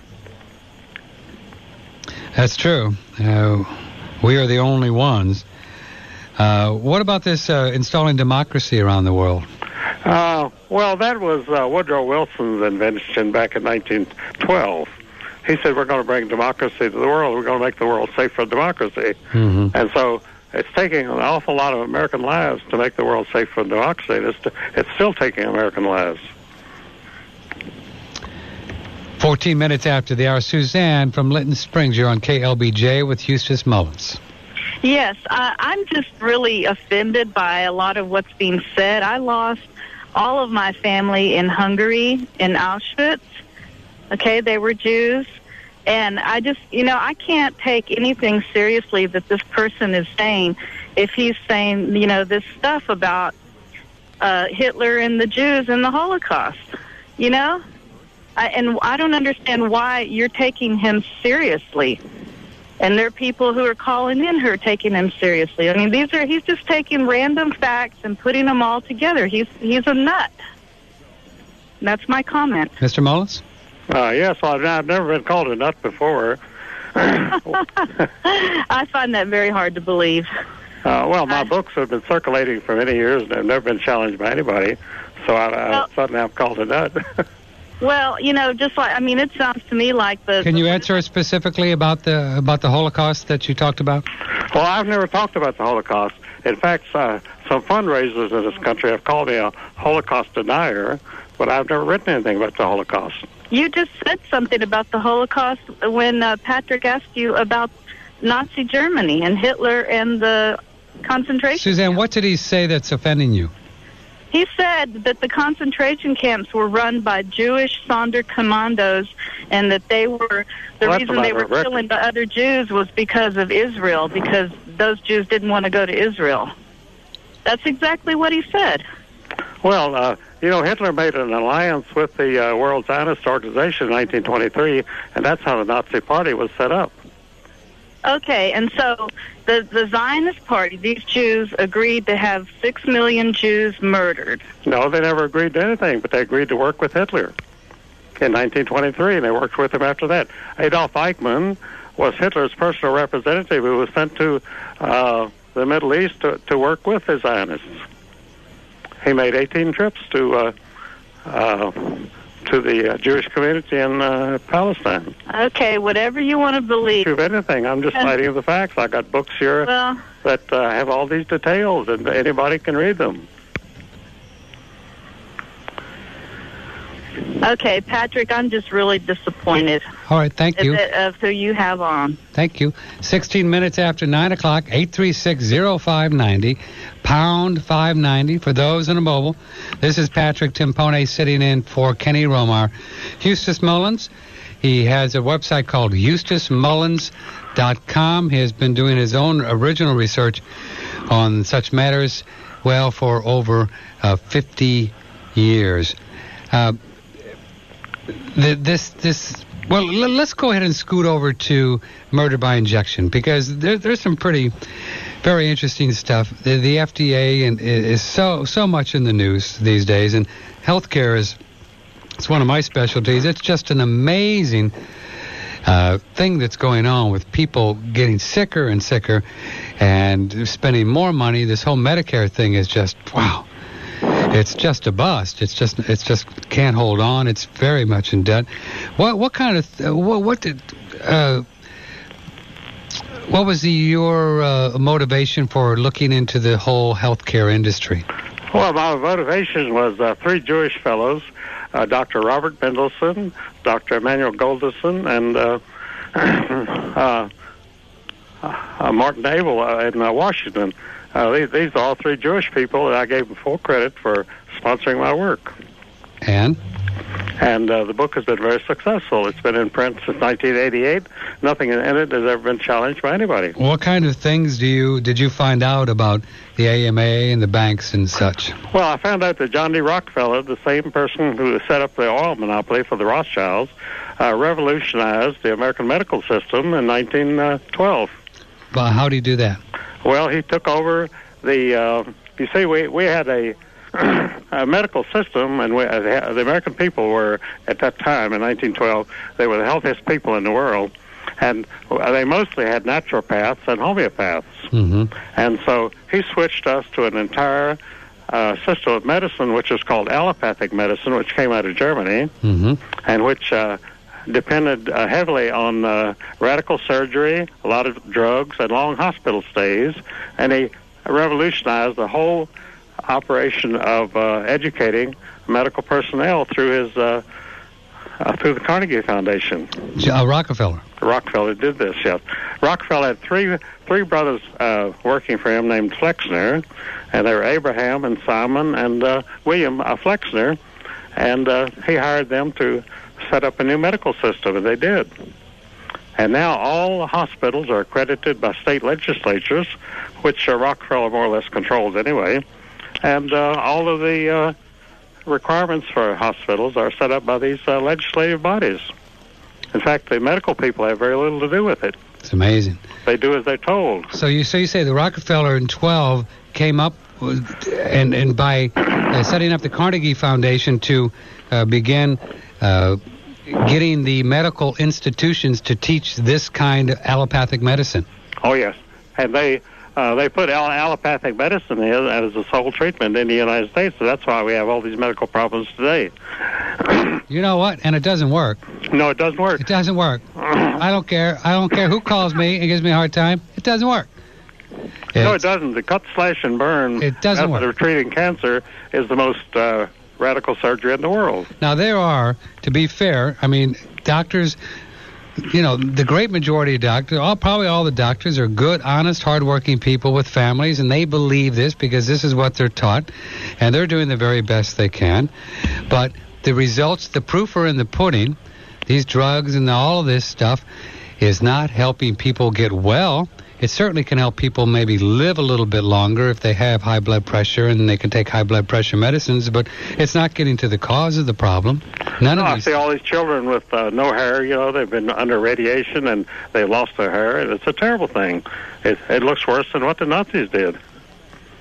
That's true. We are the only ones. What about this installing democracy around the world? Well, that was Woodrow Wilson's invention back in 1912. He said, we're going to bring democracy to the world. We're going to make the world safe for democracy. Mm-hmm. And so it's taking an awful lot of American lives to make the world safe for democracy. It's still taking American lives. 14 minutes after the hour. Suzanne from Linton Springs, you're on KLBJ with Eustace Mullins. Yes, I'm just really offended by a lot of what's being said. I lost all of my family in Hungary, in Auschwitz. Okay, they were Jews. And I just, I can't take anything seriously that this person is saying if he's saying, this stuff about Hitler and the Jews and the Holocaust, And I don't understand why you're taking him seriously. And there are people who are calling in who are taking him seriously. I mean, he's just taking random facts and putting them all together. He's a nut. That's my comment. Mr. Mullins? Yes, well, I've never been called a nut before. I find that very hard to believe. Well, my books have been circulating for many years and have never been challenged by anybody. So suddenly I'm called a nut. Well, it sounds to me like the... Can you answer specifically about the Holocaust that you talked about? Well, I've never talked about the Holocaust. In fact, some fundraisers in this country have called me a Holocaust denier, but I've never written anything about the Holocaust. You just said something about the Holocaust when Patrick asked you about Nazi Germany and Hitler and the concentration Suzanne, camps. What did he say that's offending you? He said that the concentration camps were run by Jewish Sonderkommandos, and that the reason they were killing the other Jews was because of Israel, because those Jews didn't want to go to Israel. That's exactly what he said. Well, Hitler made an alliance with the World Zionist Organization in 1923, and that's how the Nazi Party was set up. Okay, and so the Zionist Party, these Jews agreed to have 6 million Jews murdered. No, they never agreed to anything, but they agreed to work with Hitler. in 1923, and they worked with him after that. Adolf Eichmann was Hitler's personal representative who was sent to the Middle East to work with the Zionists. He made 18 trips to the Jewish community in Palestine. Okay, whatever you want to believe. Prove anything. I'm just citing the facts. I got books here that have all these details, and anybody can read them. Okay, Patrick, I'm just really disappointed. All right, thank you. Of who you have on. Thank you. 16 minutes after 9 o'clock, 836-0590, pound 590 for those on a mobile. This is Patrick Timpone sitting in for Kenny Romar. Eustace Mullins, he has a website called EustaceMullins.com. He has been doing his own original research on such matters, well, for over 50 years. Well, let's go ahead and scoot over to murder by injection, because there's some very interesting stuff. The FDA is so much in the news these days, and healthcare it's one of my specialties. It's just an amazing thing that's going on with people getting sicker and sicker and spending more money. This whole Medicare thing is just, wow. It's just a bust. It's just can't hold on. It's very much in debt. What was your motivation for looking into the whole healthcare industry? Well, my motivation was three Jewish fellows, Dr. Robert Mendelsohn, Dr. Emmanuel Golderson, and Martin Abel in Washington. These are all three Jewish people, and I gave them full credit for sponsoring my work. And the book has been very successful. It's been in print since 1988. Nothing in it has ever been challenged by anybody. What kind of things did you find out about the AMA and the banks and such? Well, I found out that John D. Rockefeller, the same person who set up the oil monopoly for the Rothschilds, revolutionized the American medical system in 1912. Well, how did he do that? Well, he took over the. You see, we had a medical system, and the American people were at that time in 1912. They were the healthiest people in the world, and they mostly had naturopaths and homeopaths. Mm-hmm. And so he switched us to an entire system of medicine, which is called allopathic medicine, which came out of Germany, mm-hmm. and which depended heavily on radical surgery, a lot of drugs, and long hospital stays. And he revolutionized the whole operation of educating medical personnel through his through the Carnegie Foundation. Rockefeller. Rockefeller did this, yes. Rockefeller had three brothers working for him named Flexner, and they were Abraham and Simon and William Flexner, and he hired them to set up a new medical system, and they did. And now all hospitals are accredited by state legislatures, which Rockefeller more or less controls anyway, and all of the requirements for hospitals are set up by these legislative bodies. In fact, the medical people have very little to do with it. It's amazing. They do as they're told. So you say the Rockefeller in 12 came up and by setting up the Carnegie Foundation to begin getting the medical institutions to teach this kind of allopathic medicine. Oh, yes. And they put allopathic medicine in as a sole treatment in the United States, so that's why we have all these medical problems today. You know what? And it doesn't work. No, it doesn't work. It doesn't work. I don't care. I don't care who calls me and gives me a hard time. It doesn't work. No, it doesn't. The cut, slash, and burn method of treating cancer is the most radical surgery in the world. Now, there are, to be fair, I mean, doctors, you know, the great majority of doctors, probably all the doctors are good, honest, hardworking people with families, and they believe this because this is what they're taught, and they're doing the very best they can. But the results, the proof are in the pudding. These drugs and all of this stuff is not helping people get well. It certainly can help people maybe live a little bit longer if they have high blood pressure and they can take high blood pressure medicines, but it's not getting to the cause of the problem. I see all these children with no hair, you know, they've been under radiation and they lost their hair, and it's a terrible thing. It looks worse than what the Nazis did.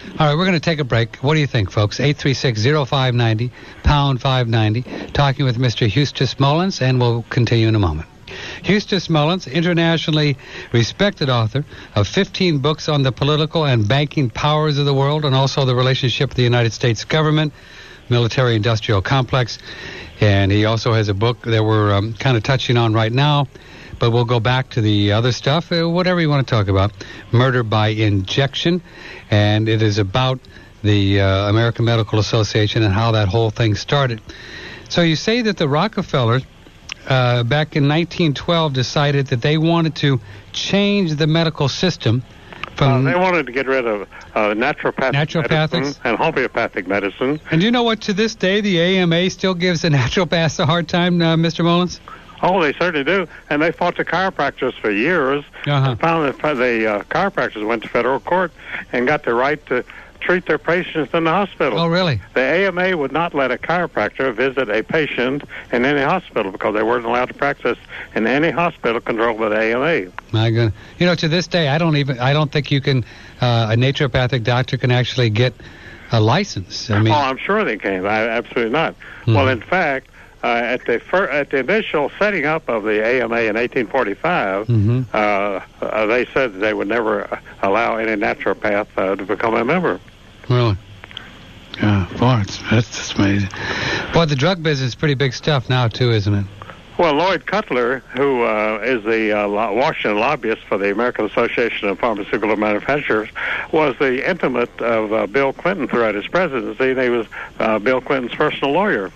All right, we're going to take a break. What do you think, folks? 836-0590, pound 590. Talking with Mr. Eustace Mullins, and we'll continue in a moment. Eustace Mullins, internationally respected author of 15 books on the political and banking powers of the world, and also the relationship with the United States government, military-industrial complex. And he also has a book that we're kind of touching on right now, but we'll go back to the other stuff, whatever you want to talk about. Murder by Injection, and it is about the American Medical Association and how that whole thing started. So you say that the Rockefellers back in 1912 decided that they wanted to change the medical system from... they wanted to get rid of naturopathic medicine and homeopathic medicine. And you know what? To this day, the AMA still gives the naturopaths a hard time, Mr. Mullins? Oh, they certainly do. And they fought the chiropractors for years. And found that the chiropractors went to federal court and got the right to treat their patients in the hospital. Oh, really? The AMA would not let a chiropractor visit a patient in any hospital because they weren't allowed to practice in any hospital controlled by the AMA. My goodness. You know, to this day, I don't think you can, a naturopathic doctor can actually get a license. I mean, I'm sure they can. Absolutely not. Well, in fact, at the initial setting up of the AMA in 1845, they said that they would never allow any naturopath to become a member. Really? Yeah, boy, that's just amazing. Boy, the drug business is pretty big stuff now, too, isn't it? Well, Lloyd Cutler, who is the Washington lobbyist for the American Association of Pharmaceutical Manufacturers, was the intimate of Bill Clinton throughout his presidency, and he was Bill Clinton's personal lawyer.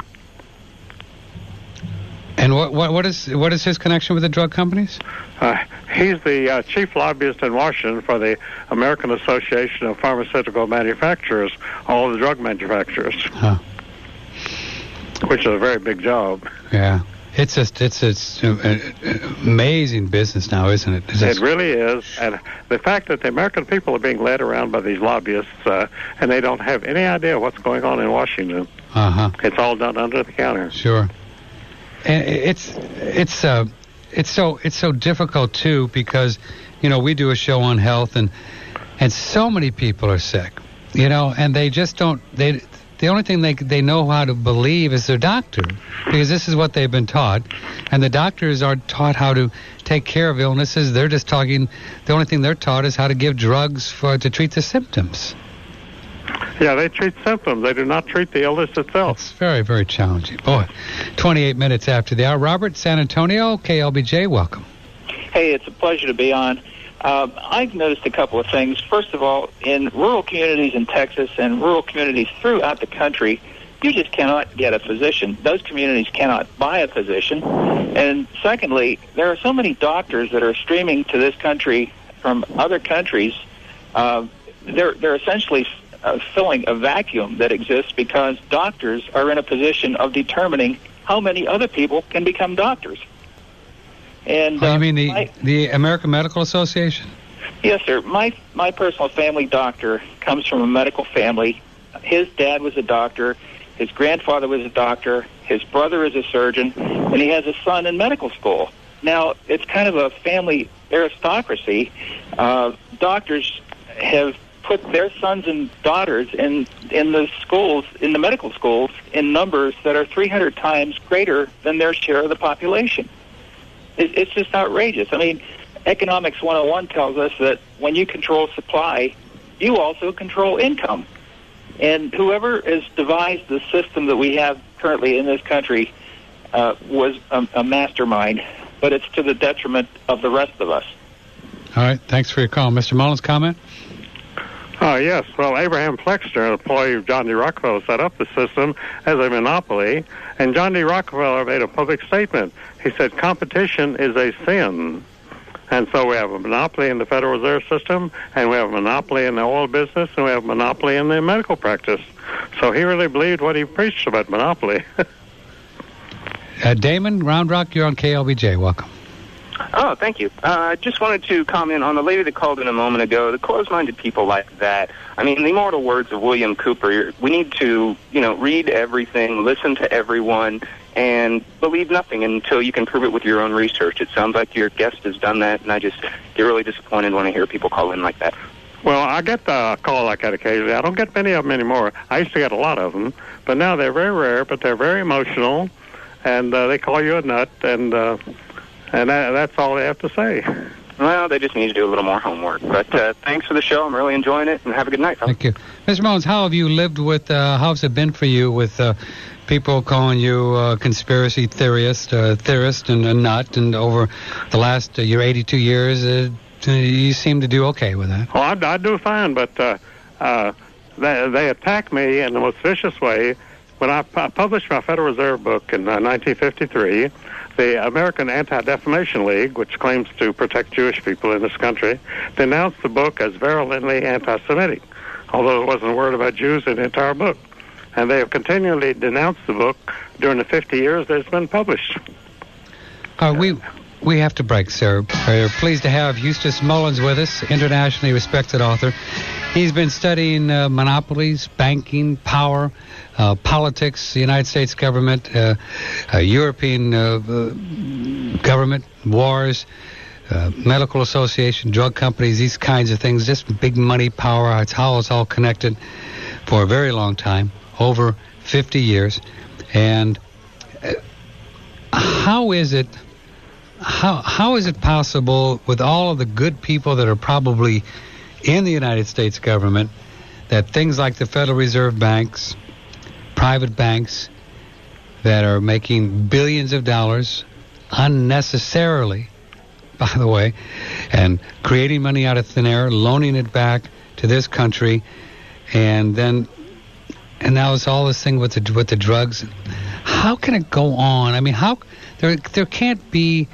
And what is his connection with the drug companies? He's the chief lobbyist in Washington for the American Association of Pharmaceutical Manufacturers, all the drug manufacturers, which is a very big job. Yeah. It's amazing business now, isn't it? It really is. And the fact that the American people are being led around by these lobbyists and they don't have any idea what's going on in Washington. It's all done under the counter. Sure. And it's so difficult too, because we do a show on health and so many people are sick, and they just don't. The only thing they know how to believe is their doctor, because this is what they've been taught, and the doctors aren't taught how to take care of illnesses. They're just talking. The only thing they're taught is how to give drugs to treat the symptoms. Yeah, they treat symptoms. They do not treat the illness itself. It's very, very challenging. Boy, 28 minutes after the hour. Robert, San Antonio, KLBJ, welcome. Hey, it's a pleasure to be on. I've noticed a couple of things. First of all, in rural communities in Texas and rural communities throughout the country, you just cannot get a physician. Those communities cannot buy a physician. And secondly, there are so many doctors that are streaming to this country from other countries. They're essentially filling a vacuum that exists because doctors are in a position of determining how many other people can become doctors. And you mean the American Medical Association? Yes, sir. My personal family doctor comes from a medical family. His dad was a doctor. His grandfather was a doctor. His brother is a surgeon, and he has a son in medical school. Now, it's kind of a family aristocracy. Doctors have put their sons and daughters in the schools, in the medical schools, in numbers that are 300 times greater than their share of the population. It's just outrageous. I mean, Economics 101 tells us that when you control supply, you also control income. And whoever has devised the system that we have currently in this country was a mastermind, but it's to the detriment of the rest of us. All right. Thanks for your call. Mr. Mullins, comment? Yes. Well, Abraham Flexner, an employee of John D. Rockefeller, set up the system as a monopoly, and John D. Rockefeller made a public statement. He said competition is a sin. And so we have a monopoly in the Federal Reserve System, and we have a monopoly in the oil business, and we have a monopoly in the medical practice. So he really believed what he preached about monopoly. Damon, Round Rock, you're on KLBJ. Welcome. Oh, thank you. I just wanted to comment on the lady that called in a moment ago, the closed-minded people like that. I mean, the immortal words of William Cooper, we need to, read everything, listen to everyone, and believe nothing until you can prove it with your own research. It sounds like your guest has done that, and I just get really disappointed when I hear people call in like that. Well, I get a call like that occasionally. I don't get many of them anymore. I used to get a lot of them, but now they're very rare, but they're very emotional, and they call you a nut, and that's all they have to say. Well, they just need to do a little more homework. But thanks for the show. I'm really enjoying it, and have a good night. Thank you. Mr. Mullins, how have you lived with, how's it been for you with people calling you conspiracy theorist and a nut, and over the last, your 82 years, you seem to do okay with that? Well, I do fine, but they attack me in the most vicious way. When I published my Federal Reserve book in 1953, the American Anti-Defamation League, which claims to protect Jewish people in this country, denounced the book as virulently anti-Semitic, although there wasn't a word about Jews in the entire book. And they have continually denounced the book during the 50 years that it's been published. We have to break, sir. We're pleased to have Eustace Mullins with us, internationally respected author. He's been studying monopolies, banking, power, politics, the United States government, European government, wars, medical association, drug companies, these kinds of things, just big money, power. It's how it's all connected for a very long time, over 50 years. And how is it possible, with all of the good people that are probably in the United States government, that things like the Federal Reserve banks, private banks that are making billions of dollars unnecessarily, by the way, and creating money out of thin air, loaning it back to this country, and now it's all this thing with the drugs. How can it go on? I mean, how there can't be.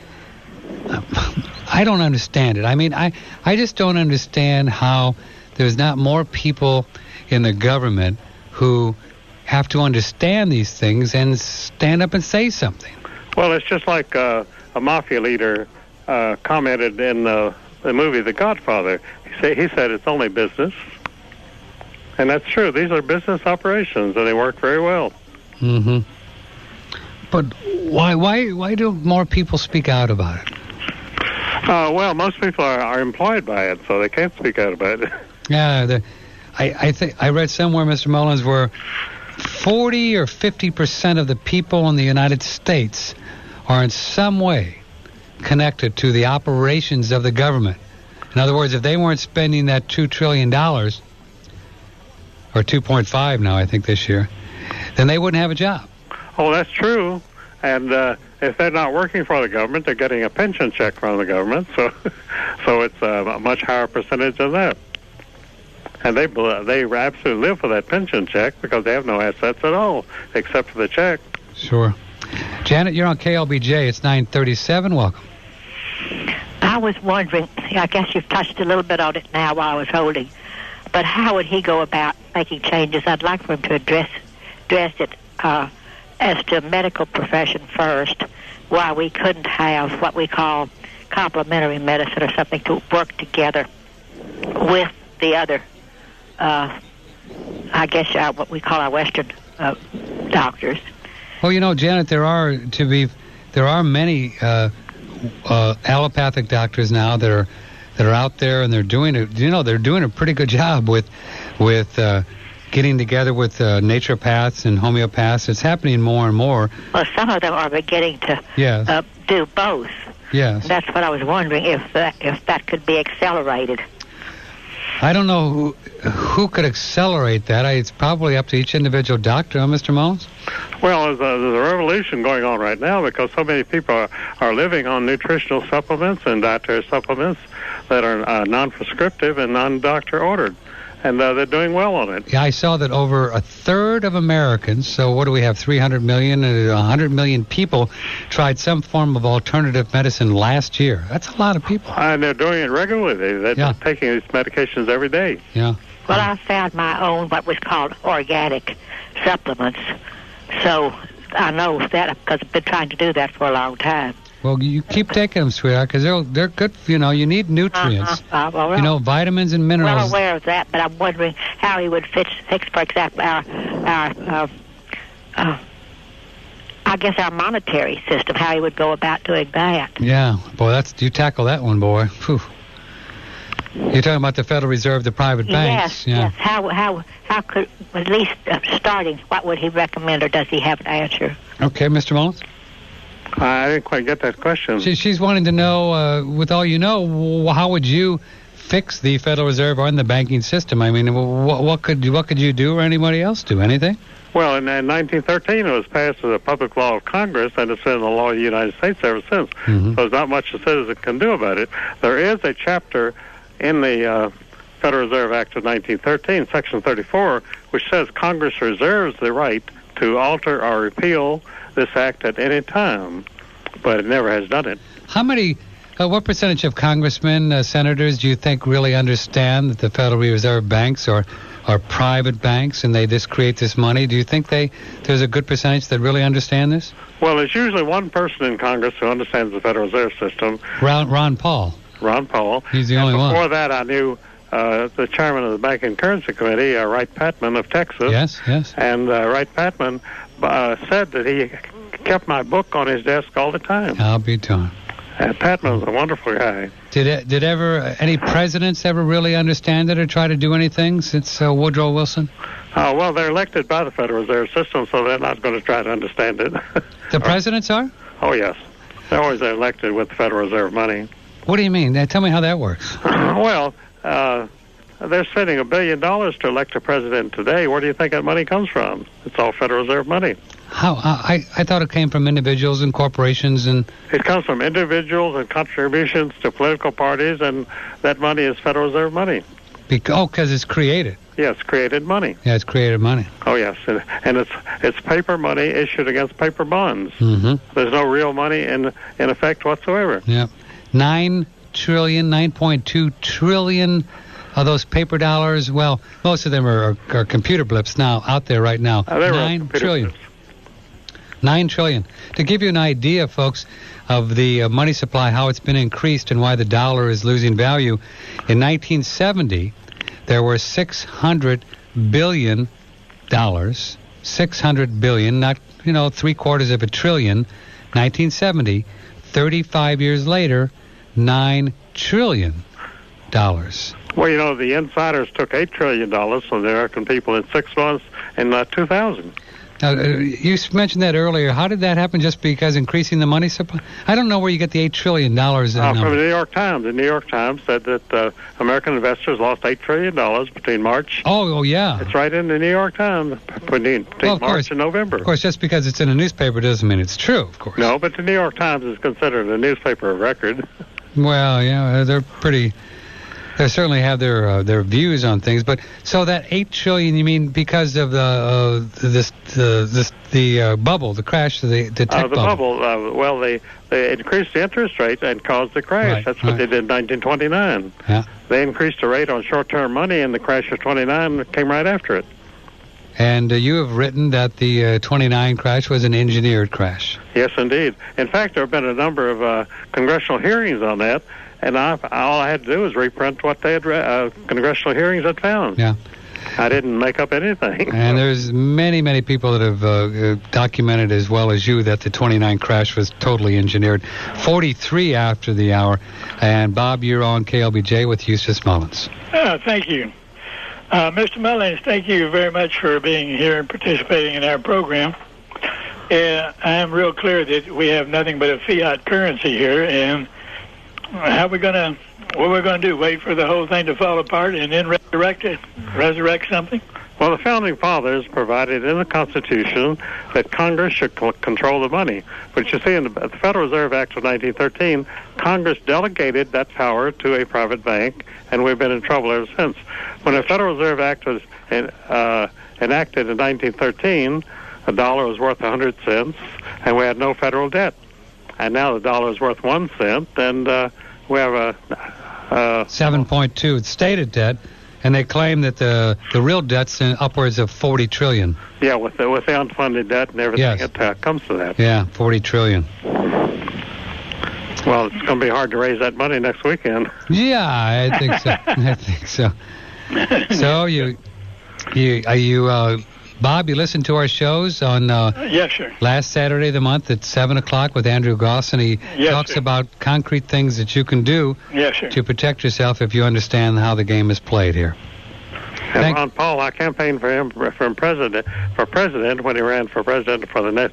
I don't understand it. I mean, I just don't understand how there's not more people in the government who have to understand these things and stand up and say something. Well, it's just like a mafia leader commented in the movie The Godfather. He said it's only business. And that's true. These are business operations, and they work very well. Mm-hmm. But why don't more people speak out about it? Well, most people are employed by it, so they can't speak out about it. Yeah, I think I read somewhere, Mr. Mullins, where 40 or 50% of the people in the United States are in some way connected to the operations of the government. In other words, if they weren't spending that $2 trillion, or 2.5 now, I think, this year, then they wouldn't have a job. Oh, that's true. And if they're not working for the government, they're getting a pension check from the government. So it's a much higher percentage than that. And they absolutely live for that pension check because they have no assets at all except for the check. Sure. Janet, you're on KLBJ. It's 9:37. Welcome. I was wondering, I guess you've touched a little bit on it now while I was holding, but how would he go about making changes? I'd like for him to address it as to medical profession first, why we couldn't have what we call complementary medicine or something to work together with the other, I guess what we call our Western doctors. Well, you know, Janet, there are many allopathic doctors now that are out there, and they're doing a pretty good job with getting together with naturopaths and homeopaths. It's happening more and more. Well, some of them are beginning to do both. Yes. That's what I was wondering, if that could be accelerated. I don't know who could accelerate that. It's probably up to each individual doctor, Mr. Mullins? Well, there's a revolution going on right now because so many people are living on nutritional supplements and dietary supplements that are non-prescriptive and non-doctor ordered. And they're doing well on it. Yeah, I saw that over a third of Americans, so what do we have, 300 million, 100 million people tried some form of alternative medicine last year. That's a lot of people. And they're doing it regularly. They're taking these medications every day. Yeah. Well, I found my own, what was called organic supplements. So I know that because I've been trying to do that for a long time. Well, you keep taking them, sweetheart, because they're good. You know, you need nutrients. Well, you know, vitamins and minerals. Well aware of that, but I'm wondering how he would fix, for example, our I guess our monetary system. How he would go about doing that. Yeah, boy, you tackle that one, boy. Whew. You're talking about the Federal Reserve, the private banks. Yes. How could, at least starting, what would he recommend, or does he have an answer? Okay, Mr. Mullins? I didn't quite get that question. She's wanting to know, with all you know, how would you fix the Federal Reserve or the banking system? I mean, what could you do or anybody else do? Anything? Well, in 1913, it was passed as a public law of Congress, and it's been in the law of the United States ever since. So there's not much the citizen can do about it. There is a chapter in the Federal Reserve Act of 1913, Section 34, which says Congress reserves the right to alter or repeal this act at any time, but it never has done it. How many... what percentage of congressmen, senators, do you think really understand that the Federal Reserve banks are private banks and they just create this money? Do you think there's a good percentage that really understand this? Well, there's usually one person in Congress who understands the Federal Reserve System. Ron Paul. Ron Paul. He's the only one. Before that, I knew the chairman of the Bank and Currency Committee, Wright Patman of Texas. Yes. And Wright Patman said that he kept my book on his desk all the time. I'll be darned. Patman was a wonderful guy. Did ever any presidents ever really understand it or try to do anything since Woodrow Wilson? Well, they're elected by the Federal Reserve System, so they're not going to try to understand it. The presidents are? Oh, yes. They're always elected with Federal Reserve money. What do you mean? Tell me how that works. Well, they're spending $1 billion to elect a president today. Where do you think that money comes from? It's all Federal Reserve money. How? I thought it came from individuals and corporations and... It comes from individuals and contributions to political parties, and that money is Federal Reserve money. Because it's created. Yes, created money. Yeah, it's created money. Oh, yes. And it's paper money issued against paper bonds. Mm-hmm. There's no real money in effect whatsoever. Yeah. 9.2 trillion of those paper dollars. Well, most of them are computer blips now out there right now. 9 trillion. Blips. 9 trillion. To give you an idea, folks, of the money supply, how it's been increased and why the dollar is losing value, in 1970, there were $600 billion. 600 billion, not, $750 billion. 1970, 35 years later, $9 trillion. Well, the insiders took $8 trillion from the American people in 6 months in 2000. Now, you mentioned that earlier. How did that happen? Just because increasing the money supply? I don't know where you get the $8 trillion. From the New York Times. The New York Times said that American investors lost $8 trillion between March. Oh, yeah. It's right in the New York Times between March and November. Of course, just because it's in a newspaper doesn't mean it's true, of course. No, but the New York Times is considered a newspaper of record. Well, yeah, they're pretty... They certainly have their views on things, but so that $8 trillion, you mean because of the bubble, the crash, the tech bubble? The bubble. Well, they increased the interest rate and caused the crash. Right, That's what they did in 1929. Yeah. They increased the rate on short-term money, and the crash of 29 came right after it. And you have written that the 29 crash was an engineered crash. Yes, indeed. In fact, there have been a number of congressional hearings on that. And all I had to do was reprint what they had congressional hearings had found. Yeah. I didn't make up anything. And there's many, many people that have documented as well as you that the 29 crash was totally engineered. 43 after the hour. And Bob, you're on KLBJ with Eustace Mullins. Thank you. Mr. Mullins, thank you very much for being here and participating in our program. I am real clear that we have nothing but a fiat currency here, and what we're going to do, wait for the whole thing to fall apart and then resurrect something? Well, the Founding Fathers provided in the Constitution that Congress should control the money. But you see, in the Federal Reserve Act of 1913, Congress delegated that power to a private bank, and we've been in trouble ever since. When the Federal Reserve Act was enacted in 1913, a dollar was worth 100 cents, and we had no federal debt. And now the dollar is worth 1 cent, and we have a 7.2. It's stated debt, and they claim that the real debt's in upwards of 40 trillion. Yeah, with the unfunded debt and everything, yes. It comes to that. Yeah, 40 trillion. Well, it's going to be hard to raise that money next weekend. Yeah, I think so. I think so. So you Bob, you listen to our shows on yes, sir. last Saturday of the month at 7 o'clock with Andrew Goss, and he talks about concrete things that you can do to protect yourself if you understand how the game is played here. And Ron Paul, I campaigned for him for president when he ran for president for the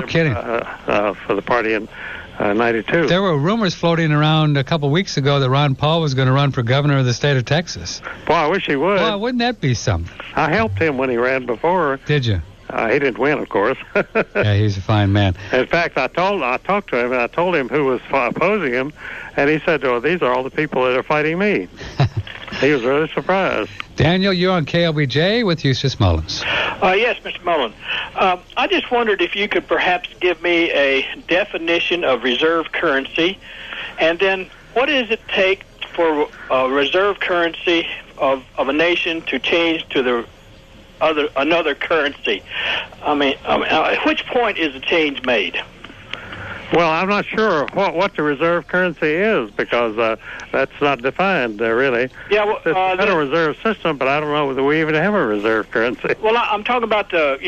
for the party in 92. There were rumors floating around a couple weeks ago that Ron Paul was going to run for governor of the state of Texas. Boy, I wish he would. Well, wouldn't that be something? I helped him when he ran before. Did you? He didn't win, of course. Yeah, he's a fine man. In fact, I talked to him, and I told him who was opposing him, and he said, "Oh, these are all the people that are fighting me." He was really surprised. Daniel, you're on KLBJ with Eustace Mullins. Yes, Mr. Mullins. I just wondered if you could perhaps give me a definition of reserve currency, and then what does it take for a reserve currency of a nation to change to another currency? I mean, at which point is the change made? Well, I'm not sure what the reserve currency is because that's not defined really. Yeah, well, it's the Federal Reserve System, but I don't know whether we even have a reserve currency. Well, I'm talking about they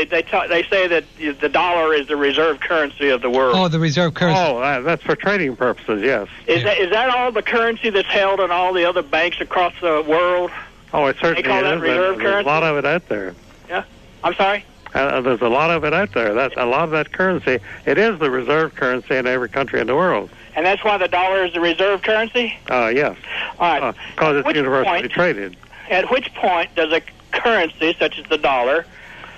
say that the dollar is the reserve currency of the world. Oh, the reserve currency. Oh, that's for trading purposes, yes. Is that all the currency that's held in all the other banks across the world? Oh, it certainly they call that is. Reserve There's currency? a lot of it out there. Yeah, I'm sorry. There's a lot of it out there. A lot of that currency. It is the reserve currency in every country in the world. And that's why the dollar is the reserve currency? Yes. All right. Because it's universally traded. At which point does a currency, such as the dollar,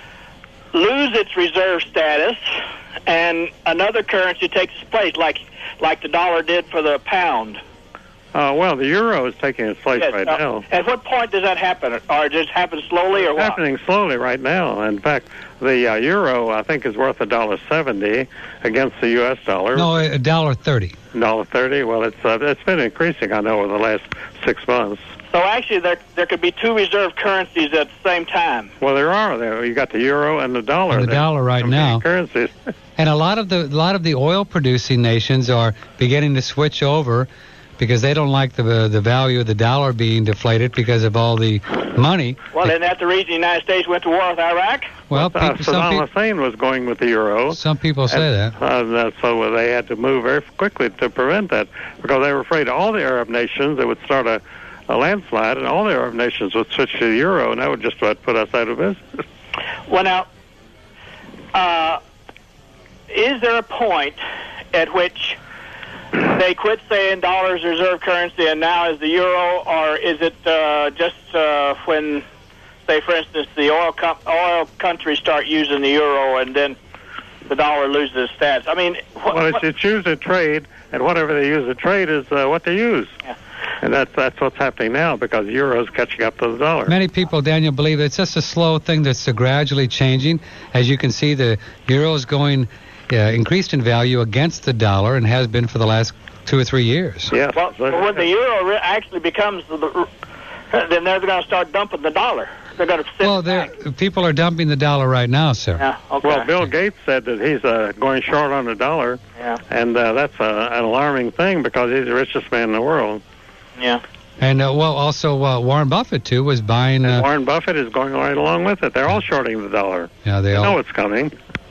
lose its reserve status and another currency takes its place, like the dollar did for the pound? Well, the euro is taking its place right now. At what point does that happen? Or does it happen slowly or what? It's happening slowly right now. In fact, the euro, I think, is worth $1.70 against the U.S. dollar. No, $1.30. $1.30. Well, it's been increasing, I know, over the last 6 months. So actually, there could be two reserve currencies at the same time. Well, there are. You got the euro and the dollar. And the dollar right now. Currencies. And a lot of the oil-producing nations are beginning to switch over because they don't like the value of the dollar being deflated because of all the money. Well, isn't that the reason the United States went to war with Iraq? Well, Saddam Hussein was going with the euro. Some people say that. So they had to move very quickly to prevent that because they were afraid all the Arab nations, they would start a landslide, and all the Arab nations would switch to the euro, and that would just about put us out of business. Well, now, is there a point at which they quit saying dollars reserve currency and now is the euro, or is it just when, say, for instance, the oil countries start using the euro and then the dollar loses its status? I mean, it's used in trade, and whatever they use in trade is what they use. Yeah. And that's what's happening now because the euro is catching up to the dollar. Many people, Daniel, believe it's just a slow thing that's gradually changing. As you can see, the euro is going increased in value against the dollar and has been for the last 2 or 3 years. Yes. Well, when the euro actually becomes then they're going to start dumping the dollar. They're going to people are dumping the dollar right now, sir. Yeah, okay. Well, Bill Gates said that he's going short on the dollar, and that's an alarming thing because he's the richest man in the world. Yeah. And, also Warren Buffett, too, was buying... Warren Buffett is going right along with it. They're all shorting the dollar. Yeah, they all know it's coming.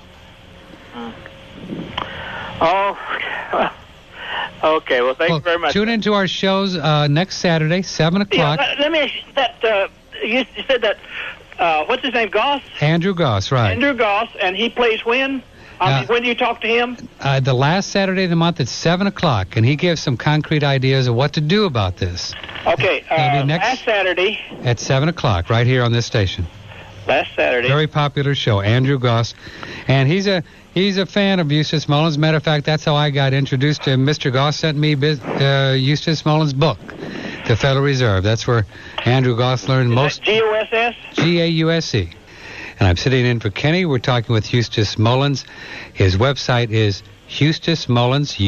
Oh, okay. Well, thank you very much. Tune into our shows next Saturday, 7 o'clock. Yeah, let me ask you that. You said that, what's his name, Goss? Andrew Goss, right. Andrew Goss, and he plays when? When do you talk to him? The last Saturday of the month at 7 o'clock, and he gives some concrete ideas of what to do about this. Okay, last Saturday. At 7 o'clock, right here on this station. Last Saturday. Very popular show, Andrew Goss. And he's a fan of Eustace Mullins. Matter of fact, that's how I got introduced to him. Mr. Goss sent me Eustace Mullins' book, The Federal Reserve. That's where Andrew Goss learned most. G-O-S-S? G-A-U-S-E. And I'm sitting in for Kenny. We're talking with Eustace Mullins. His website is Eustace Mullins,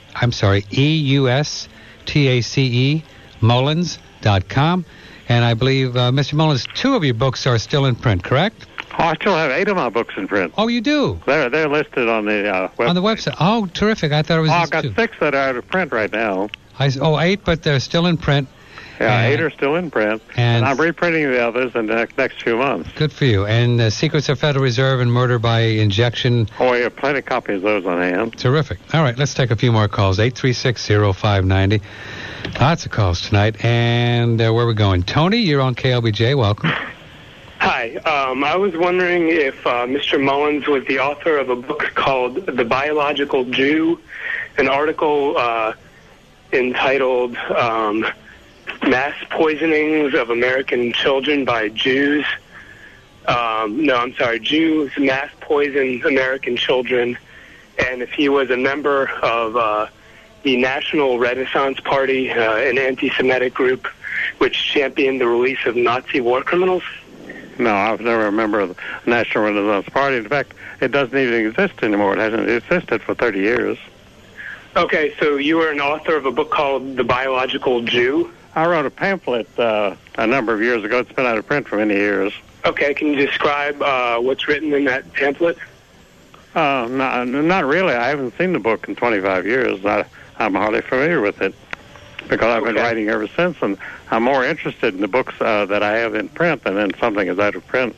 E-U-S-T-A-C-E, Mullins.com. And I believe, Mr. Mullins, 2 of your books are still in print, correct? Oh, I still have 8 of my books in print. Oh, you do? They're listed on the website. On the website. Oh, terrific. I thought it was I've got 6 that are out of print right now. 8, but they're still in print. Yeah, 8 are still in print, and I'm reprinting the others in the next few months. Good for you. And Secrets of Federal Reserve and Murder by Injection. Oh, yeah, plenty of copies of those on hand. Terrific. All right, let's take a few more calls. 836-0590. Lots of calls tonight. And where are we going? Tony, you're on KLBJ. Welcome. Hi. I was wondering if Mr. Mullins was the author of a book called The Biological Jew, an article entitled Mass Poisonings of American Children by Jews. Jews mass poison American children. And if he was a member of the National Renaissance Party, an anti-Semitic group which championed the release of Nazi war criminals. No, I've never a member of the National Renaissance Party. In fact, it doesn't even exist anymore. It hasn't existed for 30 years. Okay, so you were an author of a book called The Biological Jew? I wrote a pamphlet a number of years ago. It's been out of print for many years. Okay, can you describe what's written in that pamphlet? Not really. I haven't seen the book in 25 years. I'm hardly familiar with it because I've been writing ever since, and I'm more interested in the books that I have in print than in something that's out of print.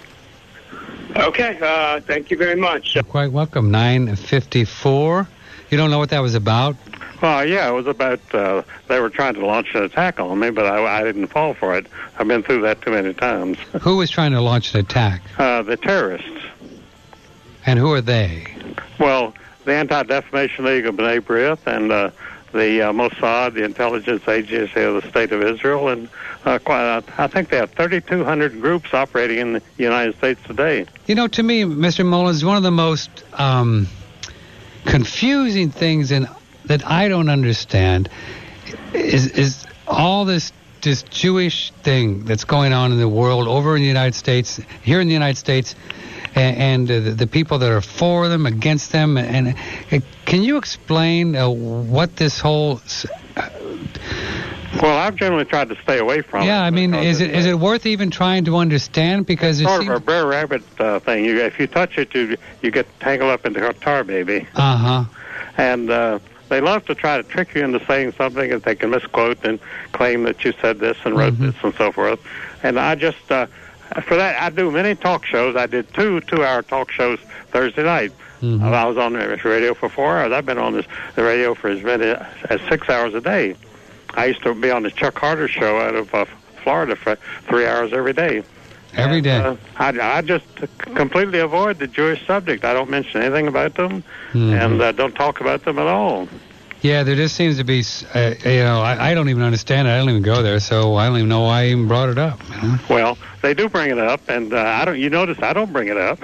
Okay, thank you very much. You're quite welcome. 9:54. You don't know what that was about? Well, yeah, it was about they were trying to launch an attack on me, but I didn't fall for it. I've been through that too many times. Who was trying to launch an attack? The terrorists. And who are they? Well, the Anti-Defamation League of B'nai B'rith and the Mossad, the intelligence agency of the State of Israel, and I think they have 3,200 groups operating in the United States today. You know, to me, Mr. Mullins, one of the most confusing things that I don't understand is all this Jewish thing that's going on in the world, over in the United States, here in the United States, and the people that are for them, against them. And can you explain what this whole... Well, I've generally tried to stay away from it. Yeah, I mean, is it worth even trying to understand? Because it's sort of a bear rabbit thing. If you touch it, you get tangled up into a tar baby. Uh-huh. And they love to try to trick you into saying something that they can misquote and claim that you said this and wrote this and so forth. And I just, for that, I do many talk shows. I did two-hour talk shows Thursday night. Mm-hmm. I was on the radio for 4 hours. I've been on the radio for as many as 6 hours a day. I used to be on the Chuck Carter show out of Florida for 3 hours every day. Every day. I just completely avoid the Jewish subject. I don't mention anything about them, and don't talk about them at all. Yeah, there just seems to be, I don't even understand it. I don't even go there, so I don't even know why I even brought it up. You know? Well, they do bring it up, and you notice I don't bring it up.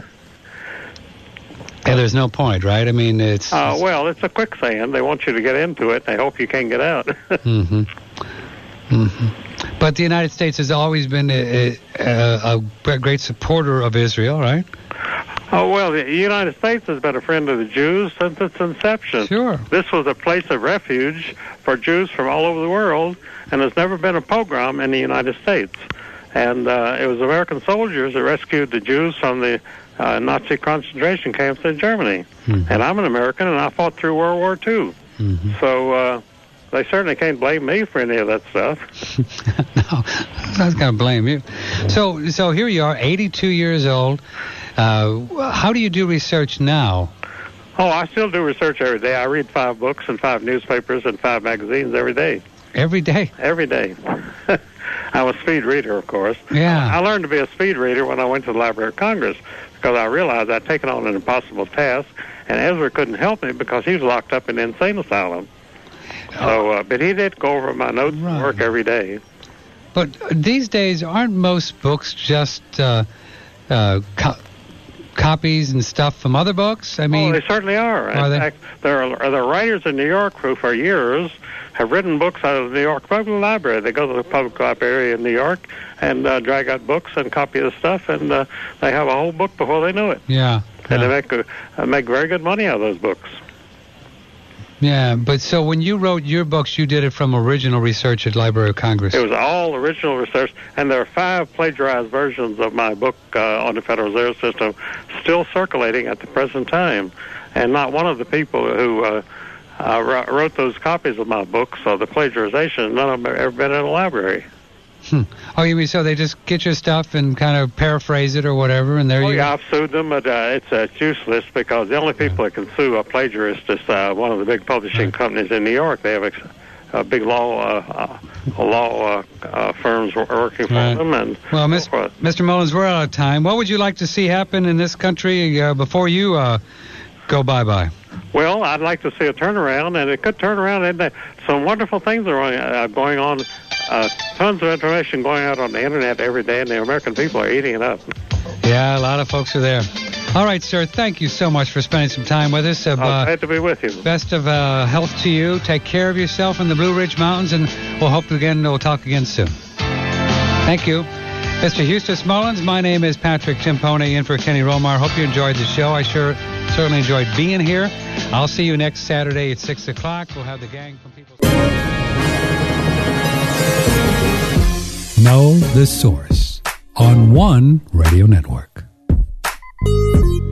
Yeah, there's no point, right? I mean, it's... well, it's a quicksand. They want you to get into it. They hope you can't get out. Mm-hmm. Mm-hmm. But the United States has always been a great supporter of Israel, right? Oh, well, the United States has been a friend of the Jews since its inception. Sure. This was a place of refuge for Jews from all over the world, and there's never been a pogrom in the United States. And it was American soldiers that rescued the Jews from the Nazi concentration camps in Germany. Mm-hmm. And I'm an American, and I fought through World War II. Mm-hmm. So they certainly can't blame me for any of that stuff. No, I'm not going to blame you. So here you are, 82 years old. How do you do research now? Oh, I still do research every day. I read 5 books and 5 newspapers and 5 magazines every day. Every day? Every day. I'm a speed reader, of course. Yeah. I learned to be a speed reader when I went to the Library of Congress because I realized I'd taken on an impossible task, and Ezra couldn't help me because he was locked up in the insane asylum. So, but he did go over my notes and work every day. But these days, aren't most books just copies and stuff from other books? I mean, they certainly are. In fact, there are writers in New York who, for years, have written books out of the New York Public Library. They go to the public library in New York and drag out books and copy the stuff, and they have a whole book before they know it. Yeah. And they make very good money out of those books. Yeah, but so when you wrote your books, you did it from original research at Library of Congress. It was all original research, and there are 5 plagiarized versions of my book on the Federal Reserve System still circulating at the present time. And not one of the people who wrote those copies of my books, so the plagiarization, none of them have ever been in a library. Oh, you mean so they just get your stuff and kind of paraphrase it or whatever, and there you go? Yeah, I've sued them, but it's useless because the only people that can sue a plagiarist is one of the big publishing companies in New York. They have a big law firms working for them. And well, Mr. Mullins, we're out of time. What would you like to see happen in this country before you go bye-bye? Well, I'd like to see a turnaround, and it could turn around. And some wonderful things are going on. Tons of information going out on the Internet every day, and the American people are eating it up. Yeah, a lot of folks are there. All right, sir, thank you so much for spending some time with us. Glad to be with you. Best of health to you. Take care of yourself in the Blue Ridge Mountains, and we'll talk again soon. Thank you. Mr. Eustace Mullins, my name is Patrick Timpone, in for Kenny Romar. Hope you enjoyed the show. I certainly enjoyed being here. I'll see you next Saturday at 6 o'clock. We'll have the gang from People's... Know the Source on One Radio Network.